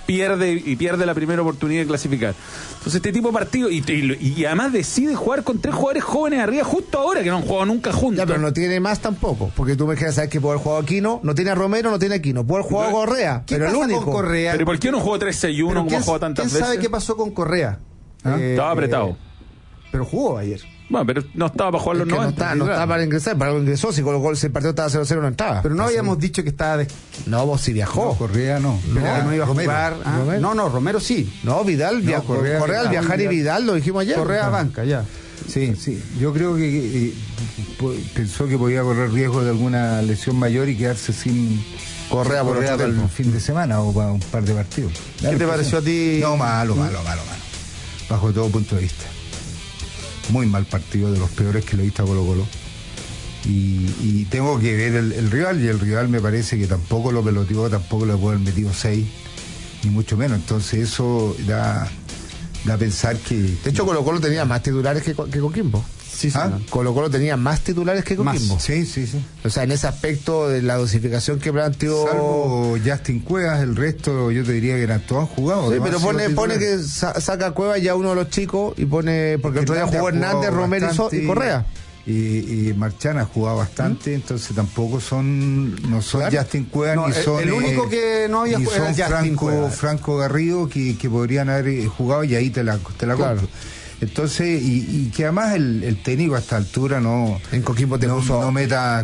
pierde la primera oportunidad de clasificar. Entonces este tipo de partido, y además decide jugar con 3 jugadores jóvenes arriba justo ahora, que no han jugado nunca juntos. Ya, pero no tiene más tampoco, porque tú me quieres saber que puede haber jugado Aquino, no tiene a Romero, no tiene Aquino, puede haber jugado Correa, pero el único. Con Correa? ¿Pero por qué no jugó 3-6-1 como ha jugado tantas veces? ¿Quién sabe qué pasó con Correa? Estaba apretado. Pero jugó ayer. Bueno, pero no estaba para jugar los 90. No estaba para ingresar, para algo ingresó. Si Colo-Colo el partido estaba 0-0 no entraba. Pero no habíamos dicho que estaba No, vos sí viajó. No, Correa no. Pero no iba a jugar. No, Romero sí. No, Vidal viajó. Correa al viajar y Vidal lo dijimos ayer. Correa banca, ya. Sí. Yo creo que pensó que podía correr riesgo de alguna lesión mayor y quedarse sin Correa por para el fin de semana o para un par de partidos. ¿Qué te pareció a ti? No, malo. Bajo todo punto de vista. Muy mal partido, de los peores que lo he visto a Colo-Colo. Y tengo que ver el rival, y el rival me parece que tampoco lo peloteó, tampoco le puede haber metido 6, ni mucho menos. Entonces eso da a pensar que... De hecho, Colo-Colo tenía más titulares que Coquimbo. Sí. Colo-Colo tenía más titulares que Coquimbo. Sí. O sea, en ese aspecto de la dosificación que planteó... Salvo Justin Cuevas, el resto yo te diría que eran todos jugados. Sí, pero pone que saca a Cuevas ya uno de los chicos y pone... Porque el otro día jugó Hernández, Romero y Correa. Y Marchán ha jugado bastante, entonces tampoco no son Justin Cuevas, ni son... El único que no había jugado era Franco Garrido, que podrían haber jugado, y ahí te la compro. Entonces, y que además el técnico a esta altura en Coquimbo no meta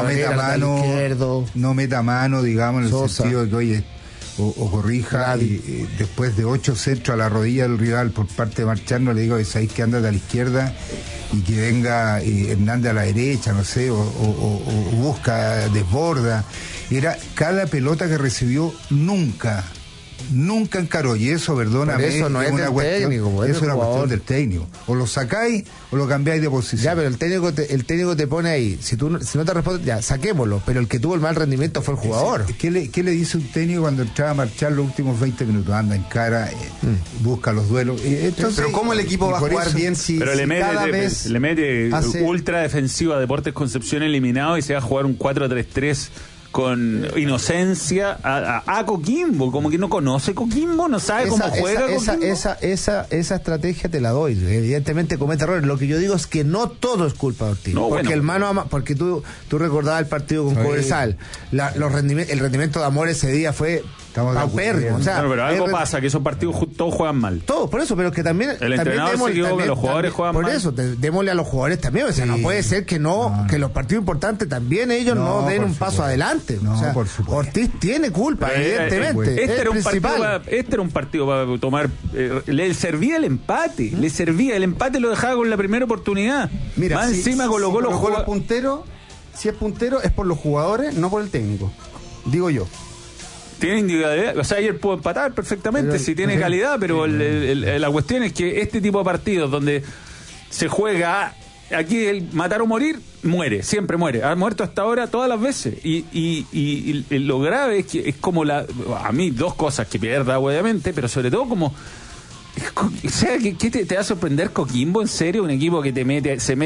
mano, digamos, en el sentido de que, oye, o corrija, y después de 8 centros a la rodilla del rival por parte de Marchán, no le digo, sabéis que anda a la izquierda y que venga Hernández a la derecha, no sé, o busca, desborda. Era cada pelota que recibió nunca encaró, y eso, perdóname, eso no es una cuestión, técnico, es una cuestión del técnico. O lo sacáis o lo cambiáis de posición. Ya, pero el técnico te pone ahí. Si no te responde, ya, saquémoslo. Pero el que tuvo el mal rendimiento fue el jugador. ¿Qué le dice un técnico cuando entraba a marchar los últimos 20 minutos? Anda en cara, busca los duelos. Entonces, pero ¿cómo el equipo va a jugar bien si le mete ultra defensiva a Deportes Concepción eliminado y se va a jugar un 4-3-3 con inocencia a Coquimbo? Como que no conoce Coquimbo, no sabe cómo juega Coquimbo. Esa estrategia te la doy. Evidentemente comete errores. Lo que yo digo es que no todo es culpa de Ortiz. Porque porque tú recordabas el partido con Cobresal. El rendimiento de Amor ese día fue paupérrimo. Pero algo pasa, que esos partidos todos juegan mal. Todos, por eso, pero que también... El entrenador se equivoca, los jugadores juegan mal. Por eso, démosle a los jugadores también. O sea, no puede ser que que los partidos importantes también ellos no den un paso adelante. Por supuesto. Ortiz tiene culpa, evidentemente. Este era un partido para tomar... le servía el empate. El empate lo dejaba con la primera oportunidad. Mira, más encima colocó los jugadores... puntero. Si es puntero es por los jugadores, no por el técnico. Digo yo. Tiene individualidad, o sea, ayer pudo empatar perfectamente, si tiene calidad, pero la cuestión es que este tipo de partidos donde se juega aquí el matar o morir, muere, siempre muere. Ha muerto hasta ahora todas las veces. Y lo grave es que es como a mí dos cosas que pierda, obviamente, pero sobre todo como... O sea, ¿qué te va a sorprender Coquimbo? ¿En serio? Un equipo que te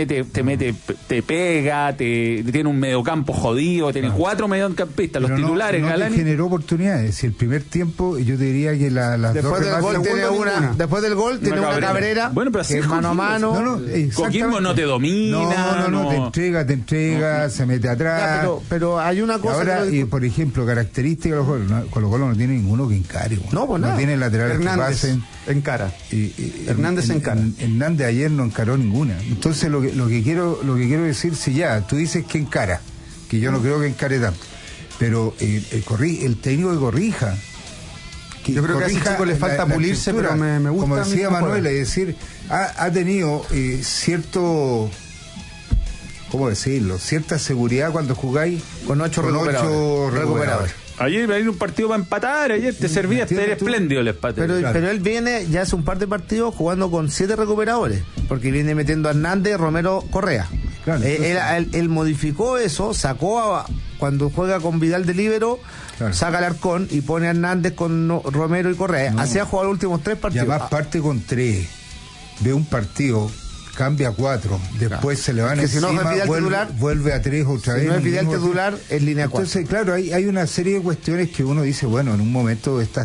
pega, tiene un mediocampo jodido, tiene 4 mediocampistas, los titulares, Galani. No generó oportunidades. Si el primer tiempo, yo te diría que las después del gol tiene una. Después del gol tiene una Cabrera. Bueno, pero así es mano a mano. Coquimbo no te domina. No, te entrega, se mete atrás. Ya, pero hay una cosa. Ahora, por ejemplo, característica de Colo-Colo no tiene ninguno que encare. No, pues nada. No tiene laterales Hernández que pasen. Encara. Hernández encara. Hernández ayer no encaró ninguna. Entonces lo que quiero decir, si ya, tú dices que encara, que yo no creo que encare tanto, pero el técnico que corrija. Yo creo que a ese chico le falta pulirse, pero me gusta. Como decía Manuel, es decir, ha tenido cierto... ¿Cómo decirlo? Cierta seguridad cuando jugáis con 8 recuperadores. Ayer hay un partido para empatar, ayer te servía, era espléndido el empate. Pero él viene ya hace un par de partidos jugando con 7 recuperadores, porque viene metiendo a Hernández, Romero, Correa. Claro, él modificó eso, sacó cuando juega con Vidal de líbero, saca al Arcón y pone a Hernández con Romero y Correa. Así ha jugado los últimos 3 partidos. Y además parte con 3, ve un partido, cambia a 4, después se le van encima, si no es Vidal vuelve a 3 otra vez. Si no es Vidal titular, es línea 4. Entonces, claro, hay una serie de cuestiones que uno dice, bueno, en un momento estas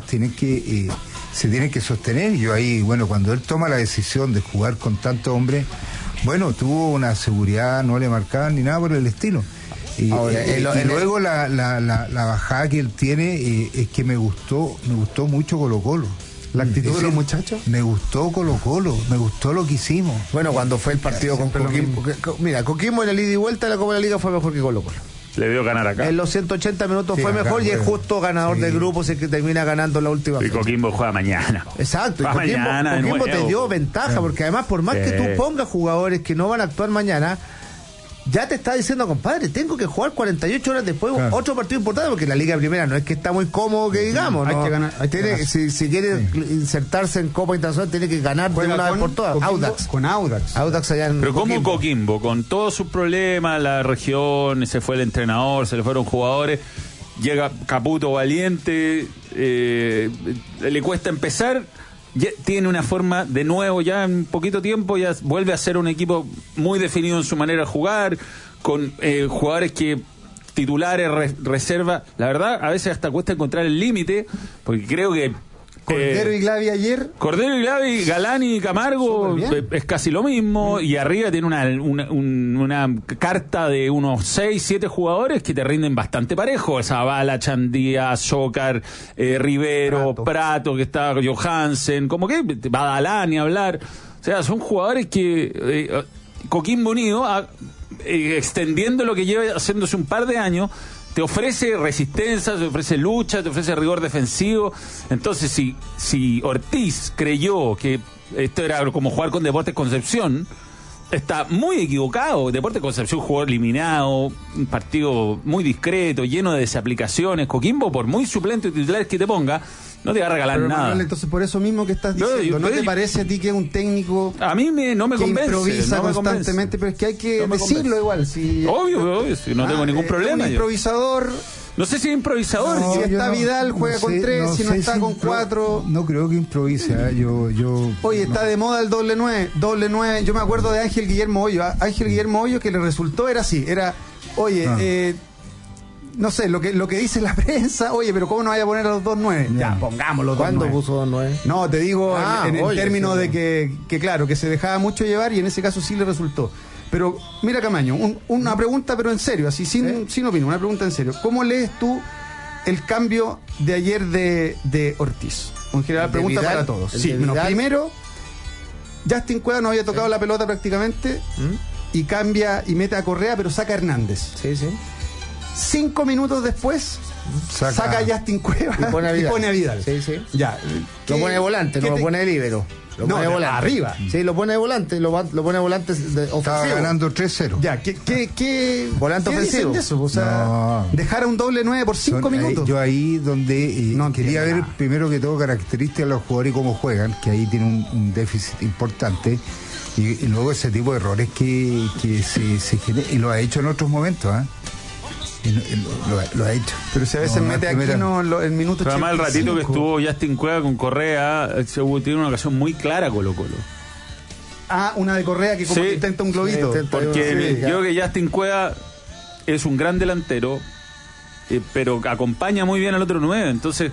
se tienen que sostener. Yo ahí, bueno, cuando él toma la decisión de jugar con tantos hombres, bueno, tuvo una seguridad, no le marcaban ni nada por el estilo. Y luego la bajada que él tiene es que me gustó mucho Colo-Colo. La actitud de los muchachos. Me gustó Colo-Colo, me gustó lo que hicimos. Bueno, cuando fue el partido con Coquimbo. Mira, Coquimbo en el ida y vuelta de la Copa de la Liga fue mejor que Colo-Colo. Le dio ganar acá. En los 180 minutos fue mejor y es justo ganador del grupo, es el que termina ganando la última fecha. Y Coquimbo juega mañana. Exacto, y Coquimbo te dio ventaja, porque además por más que tú pongas jugadores que no van a actuar mañana, ya te está diciendo, compadre, tengo que jugar 48 horas después otro partido importante, porque la Liga Primera no es que está muy cómodo que digamos, ¿no? Hay que ganar. Si quiere insertarse en Copa Internacional, tiene que ganar de una vez por todas. Audax. Con Audax. Audax allá en Pero como Coquimbo, con todos sus problemas, la región, se fue el entrenador, se le fueron jugadores, llega Caputo valiente, le cuesta empezar. Ya tiene una forma, de nuevo, ya en poquito tiempo, ya vuelve a ser un equipo muy definido en su manera de jugar, con jugadores que titulares, reserva. La verdad, a veces hasta cuesta encontrar el límite, porque creo que Cordero y Glavi ayer. Cordero y Glavi, Galani y Camargo es casi lo mismo, y arriba tiene una carta de unos 6, 7 jugadores que te rinden bastante parejo. Zavala, Chandía, Zócar, Rivero, Prato, que está Johansen, como que Badalani a hablar. O sea, son jugadores que Coquimbo Unido, extendiendo lo que lleva haciéndose un par de años, te ofrece resistencia, te ofrece lucha, te ofrece rigor defensivo. Entonces, si Ortiz creyó que esto era como jugar con Deportes Concepción, está muy equivocado. Deportes Concepción jugó eliminado, un partido muy discreto, lleno de desaplicaciones. Coquimbo, por muy suplente y titulares que te ponga, no te va a regalar nada. Manuel, entonces, por eso mismo que estás diciendo, ¿no te parece a ti que es un técnico a mí no me convence, improvisa constantemente? Pero es que hay que decirlo igual. Si obvio, si no tengo ningún problema. Un improvisador. No sé si es improvisador. Si está Vidal, juega con 3, si no está con 4. No creo que improvise. Oye, está de moda el doble 9. Yo me acuerdo de Ángel Guillermo Hoyo. Ángel Guillermo Hoyo, que le resultó era así. No sé, lo que dice la prensa, oye, pero ¿cómo no vaya a poner a los 2 9? Ya, pongámoslo. ¿Cuándo puso 2 9? No, te digo en términos de que claro, que se dejaba mucho llevar y en ese caso sí le resultó. Pero mira, Camaño, una pregunta pero en serio, así sin opinión, una pregunta en serio. ¿Cómo lees tú el cambio de ayer de Ortiz? En general, pregunta Vidal, para todos. Sí, primero, Justin Cueva no había tocado la pelota prácticamente y cambia y mete a Correa, pero saca a Hernández. Sí. 5 minutos después saca a Justin Cueva y pone a Vidal. Sí. Ya. Lo pone volante, no lo pone de líbero. Lo pone de volante. Arriba. Sí, lo pone de volante, lo pone de volante ofensivo. Estaba ganando 3-0. Ya, ¿qué volante ¿qué ofensivo? dicen de eso? O sea, No. dejar a un doble 9 por 5 minutos. Yo ahí donde No quería entiendo ver nada. primero que todo características de los jugadores y cómo juegan, que ahí tiene un déficit importante. Y luego ese tipo de errores que se generan, y lo ha hecho en otros momentos, ¿ah? Lo ha hecho. Pero si a veces mete aquí en minutos. Pero además el ratito que estuvo Justin Cueva con Correa, tiene una ocasión muy clara Colo-Colo. Una de Correa que como Sí. que intenta un globito. Sí, intenta Porque Sí, yo creo que Justin Cueva es un gran delantero, pero acompaña muy bien al otro 9. Entonces,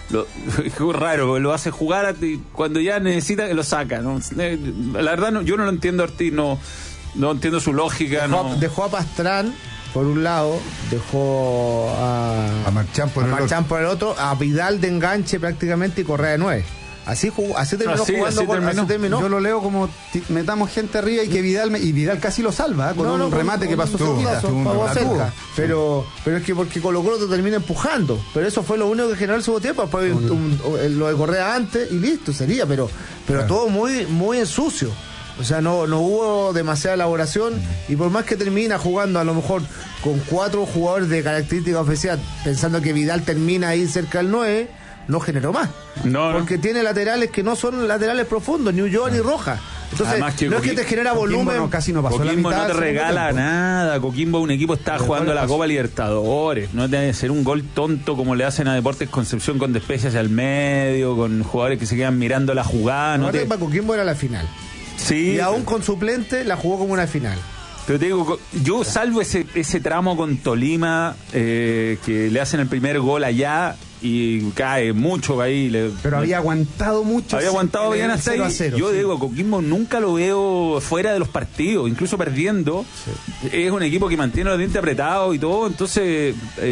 es raro, lo hace jugar y cuando ya necesita, lo saca, ¿no? La verdad, yo no lo entiendo, Ortiz, no entiendo su lógica. Dejó a Pastrán por un lado, dejó A Marchán por el otro, a Vidal de enganche prácticamente y Correa de 9. Así terminó jugando. Así terminó. Yo lo leo como metamos gente arriba y que Vidal casi lo salva con un remate que pasó cerquita. cerca. Pero es que porque Colo-Colo te termina empujando. Pero eso fue lo único que generó el segundo tiempo. Después lo de Correa antes y listo, sería. Pero claro, todo muy, muy en sucio. O sea, no hubo demasiada elaboración. Y por más que termina jugando a lo mejor con 4 jugadores de características ofensivas, pensando que Vidal termina ahí cerca del 9, no generó más. Porque tiene laterales que no son laterales profundos, ni Ulloa ni Roja. Entonces, no es que te genera volumen. Casi no pasó Coquimbo la mitad. no te regala nada. Coquimbo, un equipo está jugando la Copa Libertadores. No debe ser un gol tonto como le hacen a Deportes Concepción con despejes hacia el medio, con jugadores que se quedan mirando la jugada. Para Coquimbo era la final. Sí. Y aún con suplente la jugó como una final. Pero te digo, yo salvo ese tramo con Tolima, que le hacen el primer gol allá y cae mucho ahí. Pero había aguantado mucho. Había aguantado bien hasta ahí. 0-0, yo sí. digo, Coquimbo nunca lo veo fuera de los partidos, incluso perdiendo. Sí. Es un equipo que mantiene los dientes apretados y todo, entonces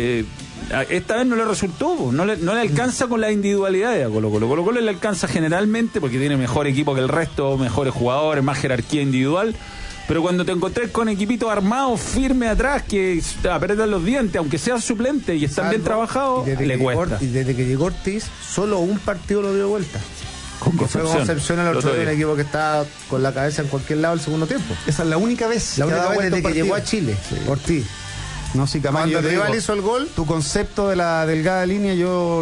esta vez no le resultó, no le alcanza con las individualidades a Colo-Colo. Colo-Colo le alcanza generalmente porque tiene mejor equipo que el resto, mejores jugadores, más jerarquía individual. Pero cuando te encontrés con equipitos armados, firmes atrás, que apretan los dientes, aunque sean suplentes y están bien trabajados, le cuesta. Y desde que llegó Ortiz, solo un partido lo dio vuelta. Con Concepción el otro día, un equipo que está con la cabeza en cualquier lado el segundo tiempo. Esa es la única vez. Desde que llegó a Chile, Ortiz. No, sí, Camaño, cuando el rival hizo el gol, tu concepto de la delgada línea yo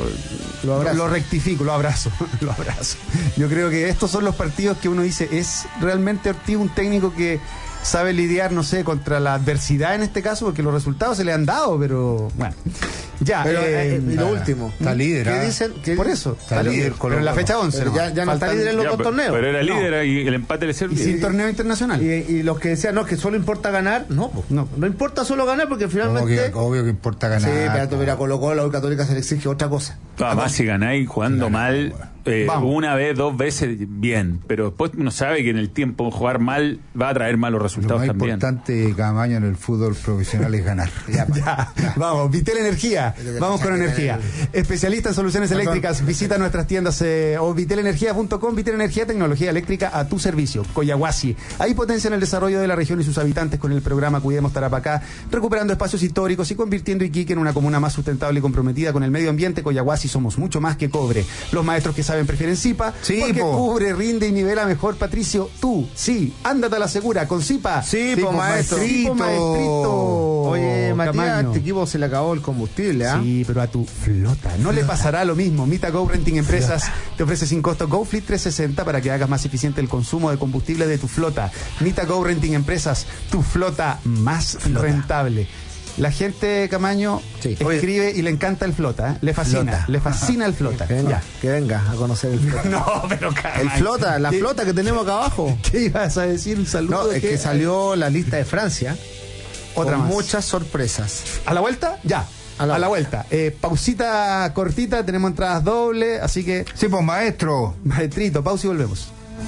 lo rectifico, lo abrazo. Yo creo que estos son los partidos que uno dice, ¿es realmente Ortiz un técnico que sabe lidiar, no sé, contra la adversidad en este caso? Porque los resultados se le han dado, pero bueno. Ya, pero lo último. Está líder. ¿Qué dicen? Por eso. Está líder. Pero en la fecha 11. Ya no está líder en los dos torneos. Pero era líder y el empate le servía. Y sin torneo internacional. Y los que decían, que solo importa ganar, no importa solo ganar porque finalmente. Obvio que importa ganar. Sí, pero mira, Colo-Colo, la Católica se le exige otra cosa. Además, si ganáis jugando mal, una vez, 2 veces, bien. Pero después uno sabe que en el tiempo jugar mal va a traer malos resultados también. Lo más importante, Camaño, en el fútbol profesional es ganar. Ya. Vamos, Vitel Energía. Vamos con energía. Especialista en soluciones eléctricas. Visita nuestras tiendas o vitelenergia.com. Vitel Energía, tecnología eléctrica a tu servicio. Coyahuasi. Ahí potencian el desarrollo de la región y sus habitantes con el programa Cuidemos Tarapacá, recuperando espacios históricos y convirtiendo Iquique en una comuna más sustentable y comprometida con el medio ambiente. Coyahuasi, somos mucho más que cobre. Los maestros que saben prefieren Zipa, porque cubre, rinde y nivela mejor. Patricio, tú, sí, ándate a la segura con Zipa. Sí, maestrito. Oye, Matías, a este equipo se le acabó el combustible, ¿ah? Sí, pero a tu flota no le pasará lo mismo. Mita Go Renting Empresas te ofrece sin costo GoFleet 360 para que hagas más eficiente el consumo de combustible de tu flota. Mita Go Renting Empresas, tu flota más rentable. La gente, Camaño, escribe y le encanta el flota, ¿eh? Le fascina el flota. Que venga a conocer el flota. No, pero Camaño, el flota, la flota que tenemos acá abajo. ¿Qué ibas a decir? Un saludo. No, es que salió la lista de Francia. Otra con más. Muchas sorpresas. ¿A la vuelta? Ya. A la vuelta. Pausita cortita, tenemos entradas dobles, así que... Sí, pues maestro. Maestrito, pausa y volvemos.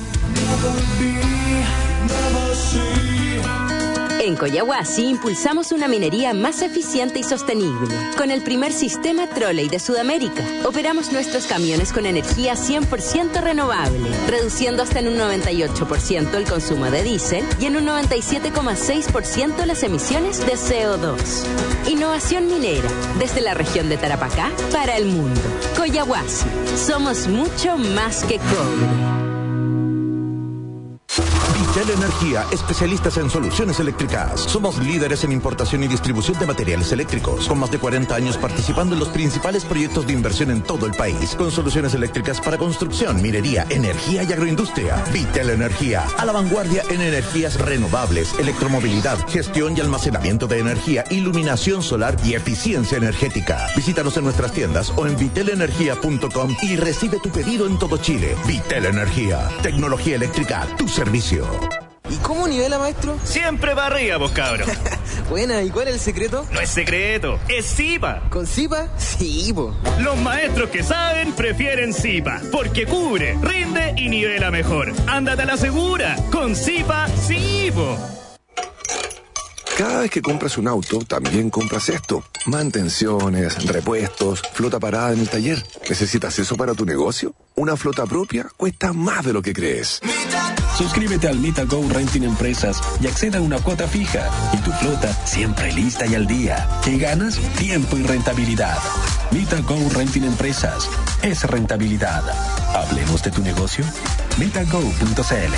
En Coyahuasi impulsamos una minería más eficiente y sostenible. Con el primer sistema Trolley de Sudamérica, operamos nuestros camiones con energía 100% renovable, reduciendo hasta en un 98% el consumo de diésel y en un 97,6% las emisiones de CO2. Innovación minera, desde la región de Tarapacá para el mundo. Coyahuasi, somos mucho más que cobre. Vitel Energía, especialistas en soluciones eléctricas. Somos líderes en importación y distribución de materiales eléctricos, con más de 40 años participando en los principales proyectos de inversión en todo el país, con soluciones eléctricas para construcción, minería, energía y agroindustria. Vitel Energía, a la vanguardia en energías renovables, electromovilidad, gestión y almacenamiento de energía, iluminación solar y eficiencia energética. Visítanos en nuestras tiendas o en vitelenergia.com y recibe tu pedido en todo Chile. Vitel Energía, tecnología eléctrica a tu servicio. ¿Y cómo nivela, maestro? Siempre para arriba, vos cabros. Buena, ¿y cuál es el secreto? No es secreto, es Zipa. ¿Con Zipa? Sí, po. Los maestros que saben prefieren Zipa, porque cubre, rinde y nivela mejor. Ándate a la segura, con Zipa, sí, po. Cada vez que compras un auto, también compras esto. Mantenciones, repuestos, flota parada en el taller. ¿Necesitas eso para tu negocio? Una flota propia cuesta más de lo que crees. Suscríbete al MitaGo Renting Empresas y acceda a una cuota fija. Y tu flota siempre lista y al día. ¿Qué ganas? Tiempo y rentabilidad. MitaGo Renting Empresas. Es rentabilidad. Hablemos de tu negocio. MitaGo.cl.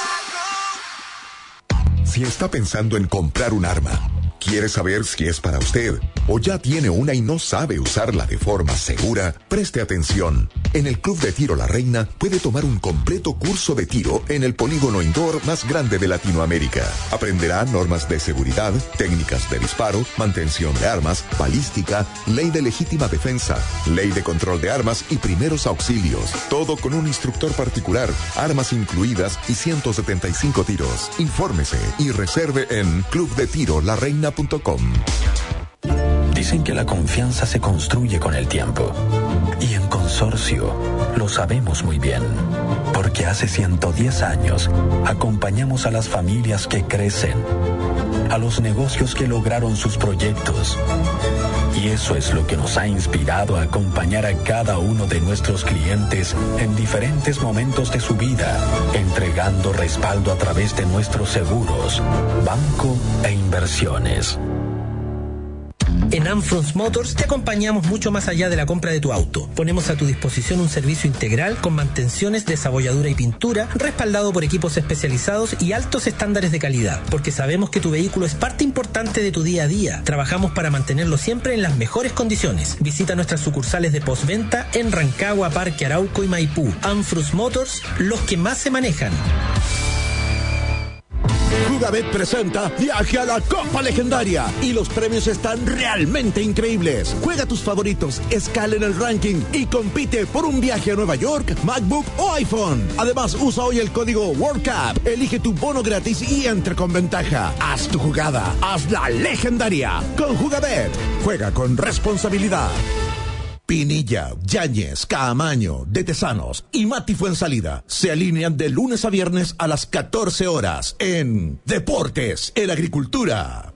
Si está pensando en comprar un arma, quiere saber si es para usted o ya tiene una y no sabe usarla de forma segura, preste atención. En el Club de Tiro La Reina puede tomar un completo curso de tiro en el polígono indoor más grande de Latinoamérica. Aprenderá normas de seguridad, técnicas de disparo, mantención de armas, balística, ley de legítima defensa, ley de control de armas y primeros auxilios. Todo con un instructor particular, armas incluidas y 175 tiros. Infórmese y reserve en clubdetirolareina.com. Dicen que la confianza se construye con el tiempo. Y en Consorcio lo sabemos muy bien. Porque hace 110 años acompañamos a las familias que crecen, a los negocios que lograron sus proyectos. Y eso es lo que nos ha inspirado a acompañar a cada uno de nuestros clientes en diferentes momentos de su vida, entregando respaldo a través de nuestros seguros, banco e inversiones. En Amfrons Motors te acompañamos mucho más allá de la compra de tu auto. Ponemos a tu disposición un servicio integral con mantenciones, desabolladura y pintura, respaldado por equipos especializados y altos estándares de calidad, porque sabemos que tu vehículo es parte importante de tu día a día. Trabajamos para mantenerlo siempre en las mejores condiciones. Visita nuestras sucursales de postventa en Rancagua, Parque Arauco y Maipú. Amfrons Motors, los que más se manejan. Jugabet presenta Viaje a la Copa Legendaria y los premios están realmente increíbles. Juega tus favoritos, escala en el ranking y compite por un viaje a Nueva York, MacBook o iPhone. Además, usa hoy el código World Cup, elige tu bono gratis y entra con ventaja. Haz tu jugada, haz la legendaria con Jugabet. Juega con responsabilidad. Pinilla, Yáñez, Caamaño, De Tesanos y Mati Fuensalida se alinean de lunes a viernes a las 14 horas en Deportes en Agricultura.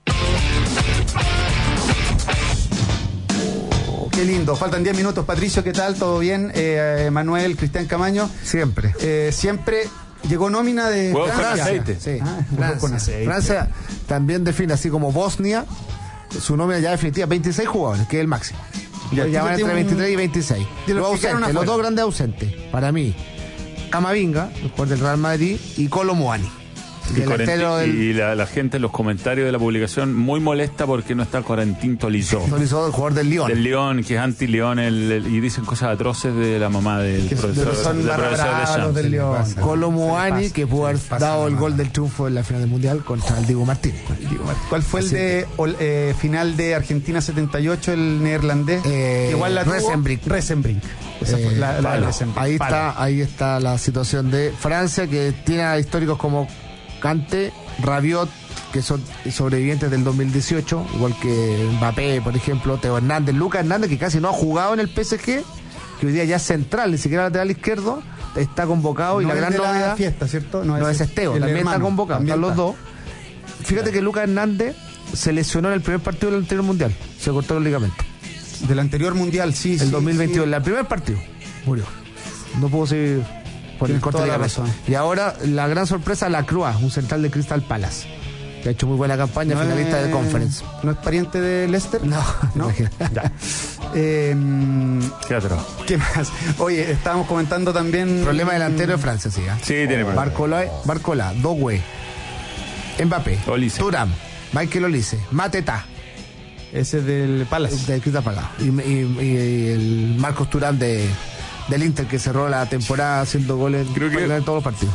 Qué lindo. Faltan 10 minutos. Patricio, ¿qué tal? ¿Todo bien? Manuel, Cristian Camaño. Siempre. Siempre llegó nómina de Francia. Aceite. Sí. Francia. Con aceite. Francia también define, así como Bosnia, su nómina ya definitiva, 26 jugadores, que es el máximo. Ya van entre 23 y 26. Los dos grandes ausentes, para mí, Camavinga, el jugador del Real Madrid, y Kolo Muani. Y la gente en los comentarios de la publicación muy molesta porque no está Corentin Tolisso. Tolisso, el jugador del Lyon. Del Lyon, que es anti-Lyon, y dicen cosas atroces de la mamá del profesor. Son los del Lyon. Kolo Muani, que pudo haber dado el gol del triunfo en la final del Mundial contra el Diego Martínez. ¿Cuál fue el de final de Argentina 78, el neerlandés? Igual la Resenbrink. Esa fue la Resenbrink. Ahí está la situación de Francia, que tiene a históricos como Kanté, Rabiot, que son sobrevivientes del 2018, igual que Mbappé, por ejemplo, Teo Hernández, Lucas Hernández, que casi no ha jugado en el PSG, que hoy día ya es central, ni siquiera lateral izquierdo, está convocado. No, y la gran novedad, fiesta, ¿cierto? No es Esteo, también hermano, está convocado, están los dos. Fíjate que Lucas Hernández se lesionó en el primer partido del anterior mundial, se cortó el ligamento. Del anterior mundial, sí. El 2022, sí. El primer partido, murió. No pudo seguir por el corte de ligamento. Y ahora la gran sorpresa, Lacroix, un central de Crystal Palace, que ha hecho muy buena campaña, finalista de Conference. ¿No es pariente de Leicester? No. Ya. ¿Qué otro? ¿Qué más? Oye, estábamos comentando también... Problema delantero de Francia, sí. Sí, tiene problema. Barcola, Doué, Mbappé, Olise. Thuram, Michael Olise, Mateta. Ese es del Palace. Del Crystal Palace. Y el Marcos Thuram del Inter, que cerró la temporada haciendo goles en todos los partidos.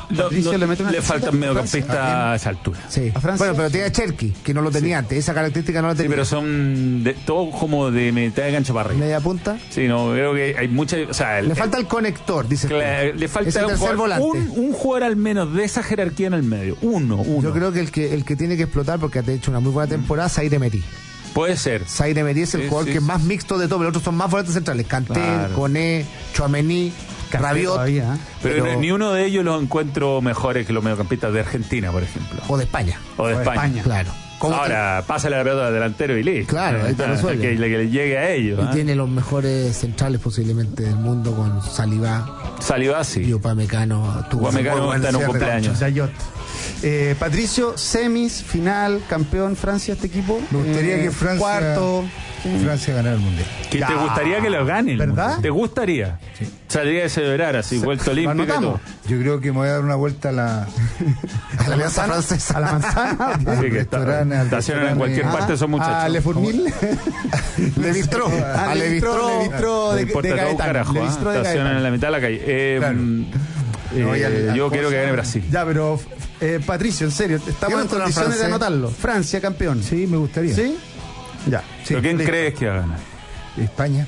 Le falta un mediocampista a esa altura. Sí. ¿A Francia? Bueno, pero tiene a Cherki, que no lo tenía antes. Esa característica no la tenía. Sí, pero son todos como de mitad de gancho para arriba. Media punta. Sí, no, creo que hay mucha... O sea, le falta el conector, dice. Le falta un jugador al menos de esa jerarquía en el medio. Uno. Yo creo que el que tiene que explotar, porque ha hecho una muy buena temporada, Zaire Emery. Puede ser. Zaire Emery es el jugador que es más mixto de todo. Los otros son más volantes centrales. Kanté, Koné, Tchouaméni, Rabiot. Todavía, pero ni uno de ellos los encuentro mejores que los mediocampistas de Argentina, por ejemplo. O de España. Claro. Ahora, pásale la pelota al delantero y listo. Claro, ahí te resuelve. Que le llegue a ellos. Y tiene los mejores centrales posiblemente del mundo con Saliba. Saliba, sí. Y Upamecano. Upamecano está en un cumpleaños. Patricio, semis, final, campeón Francia, este equipo. Me gustaría que Francia ganara el Mundial. ¿Te gustaría que lo ganen? ¿Verdad? ¿Te gustaría? Sí. Saldría de celebrar así, vuelta olímpica y todo. Yo creo que me voy a dar una vuelta a la Alianza Francesa. A la manzana. Sí, que estacionan en cualquier parte esos muchachos. A Le Fourmil. Le Vistró. A Le Vistró de Gaetano. Estacionan en la mitad de la calle. Yo quiero que gane Brasil. Ya, pero Patricio, en serio, estamos en condiciones de anotarlo. Francia, campeón. Sí, me gustaría. ¿Sí? Ya. ¿Pero quién crees que va a ganar? España.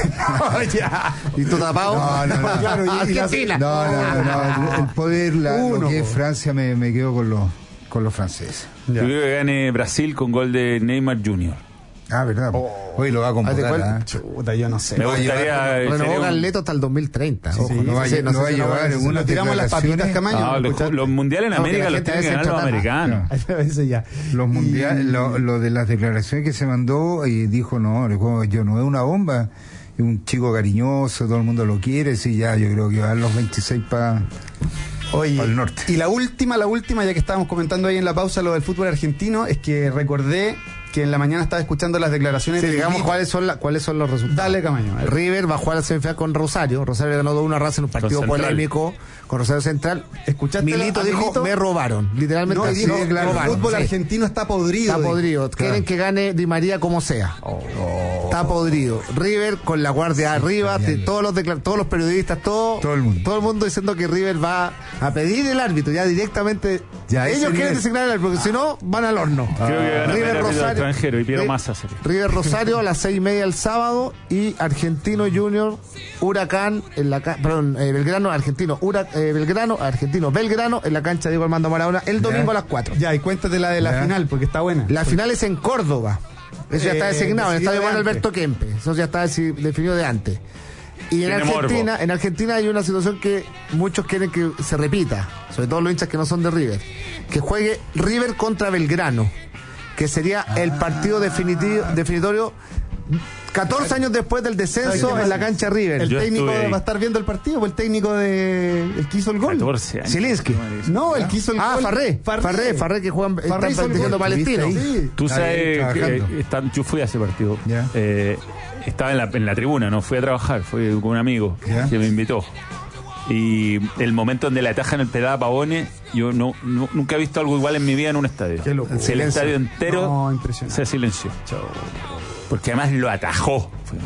Ya. ¿Y tú tapado? No. Claro, Argentina. No. El poder, lo que es Francia, me quedo con los franceses. Yo creo que gane Brasil con gol de Neymar Jr. Ah, verdad. Hoy lo va a convocar. Chuta, yo no sé. Me gustaría... Renovó Carleto hasta el 2030. Ojo, no va a llevar en una tiramos las papitas, Camaño. Los mundiales en América los tienen que ganar los americanos. Los mundiales, lo de las declaraciones que se mandó, y dijo, yo no es una bomba, es un chico cariñoso, todo el mundo lo quiere, sí, ya, yo creo que van los 26 para... Oye, al norte. Y la última, ya que estábamos comentando ahí en la pausa lo del fútbol argentino, es que recordé que en la mañana estaba escuchando las declaraciones de digamos cuáles son los resultados. Dale, Camaño. River va a jugar la semifinal con Rosario. Rosario ganó 2-1 a Racing en un partido polémico con Rosario Central. ¿Escuchaste? Milito dijo, me robaron. Literalmente así, robaron. El fútbol argentino está podrido. Está podrido. Quieren que gane Di María como sea. Está podrido. River con la guardia arriba, todos los periodistas, todo el mundo diciendo que River va a pedir el árbitro ya directamente. Ellos quieren designar el árbitro, porque si no, van al horno. Creo que gana River Rosario. Extranjero y Piero Massa. River Rosario a las 6:30 el sábado y Argentino Junior Huracán en la Belgrano Argentino Belgrano en la cancha de Diego Armando Maradona el domingo a las 4. Ya, y cuéntate la de la final porque está buena. La final es en Córdoba. Eso ya está designado en el estadio Juan Alberto Kempe. Eso ya está definido de antes. Y en Argentina hay una situación que muchos quieren que se repita, sobre todo los hinchas que no son de River, que juegue River contra Belgrano, que sería el partido definitorio 14 años después del descenso en la cancha River. El técnico va a estar viendo el partido, o el técnico el que hizo el gol. 14 años. Zielinski. No, el que hizo el gol. Farré que juegan, está practicando palestino. Sí. Tú sabes que yo fui a ese partido. Estaba en la tribuna, no fui a trabajar, fui con un amigo que me invitó. Y el momento donde le atajan el pedal a Pavone, yo nunca he visto algo igual en mi vida en un estadio. El estadio entero se silenció. Porque además lo atajó.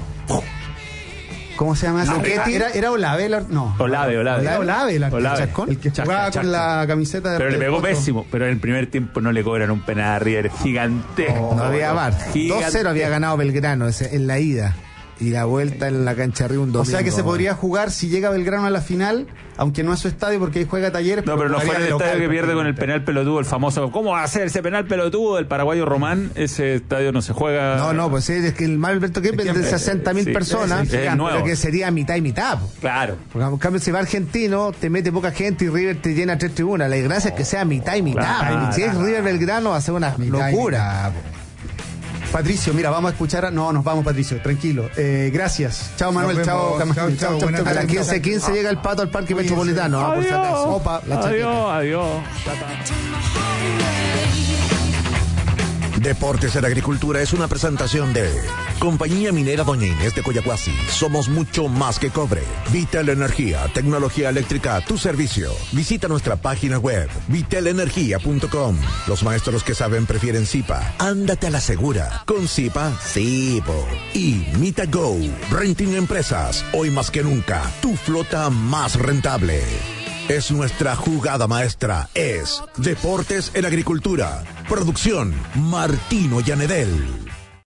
¿Cómo se llama? ¿Era Olave? No. Olave. El que jugaba con la camiseta de... Pero le pegó pésimo. Pero en el primer tiempo no le cobran un penal a River gigantesco. No había VAR. 2-0 había ganado Belgrano en la ida. Y la vuelta en la cancha arriba un domingo. O sea que se podría jugar si llega Belgrano a la final, aunque no es su estadio porque ahí juega Talleres. No, pero no fue el estadio que pierde con el penal pelotudo, el famoso. ¿Cómo va a ser ese penal pelotudo del paraguayo Román? Ese estadio no se juega. No, pues es que el Alberto Kempe es de 60.000 personas, pero que sería mitad y mitad. Claro. Porque en cambio si va argentino, te mete poca gente y River te llena 3 tribunas. La gracia es que sea mitad y mitad. Claro. Si es River Belgrano va a ser una locura. Patricio, mira, vamos a escuchar. No, nos vamos, Patricio, tranquilo. Gracias. Chao, Manuel. Chao, Camaño. Chao. A las 15:15 llega el Pato al Parque Metropolitano. Adiós. Por si acaso. Opa, adiós. Deportes en Agricultura es una presentación de Compañía Minera Doña Inés de Coyahuasi. Somos mucho más que cobre. Vital Energía, tecnología eléctrica a tu servicio. Visita nuestra página web, vitalenergia.com. Los maestros que saben prefieren Zipa. Ándate a la segura. Con Zipa, sí, po. Y MitaGo, Renting Empresas. Hoy más que nunca, tu flota más rentable. Es nuestra jugada maestra. Es Deportes en Agricultura. Producción Martino Llanedel.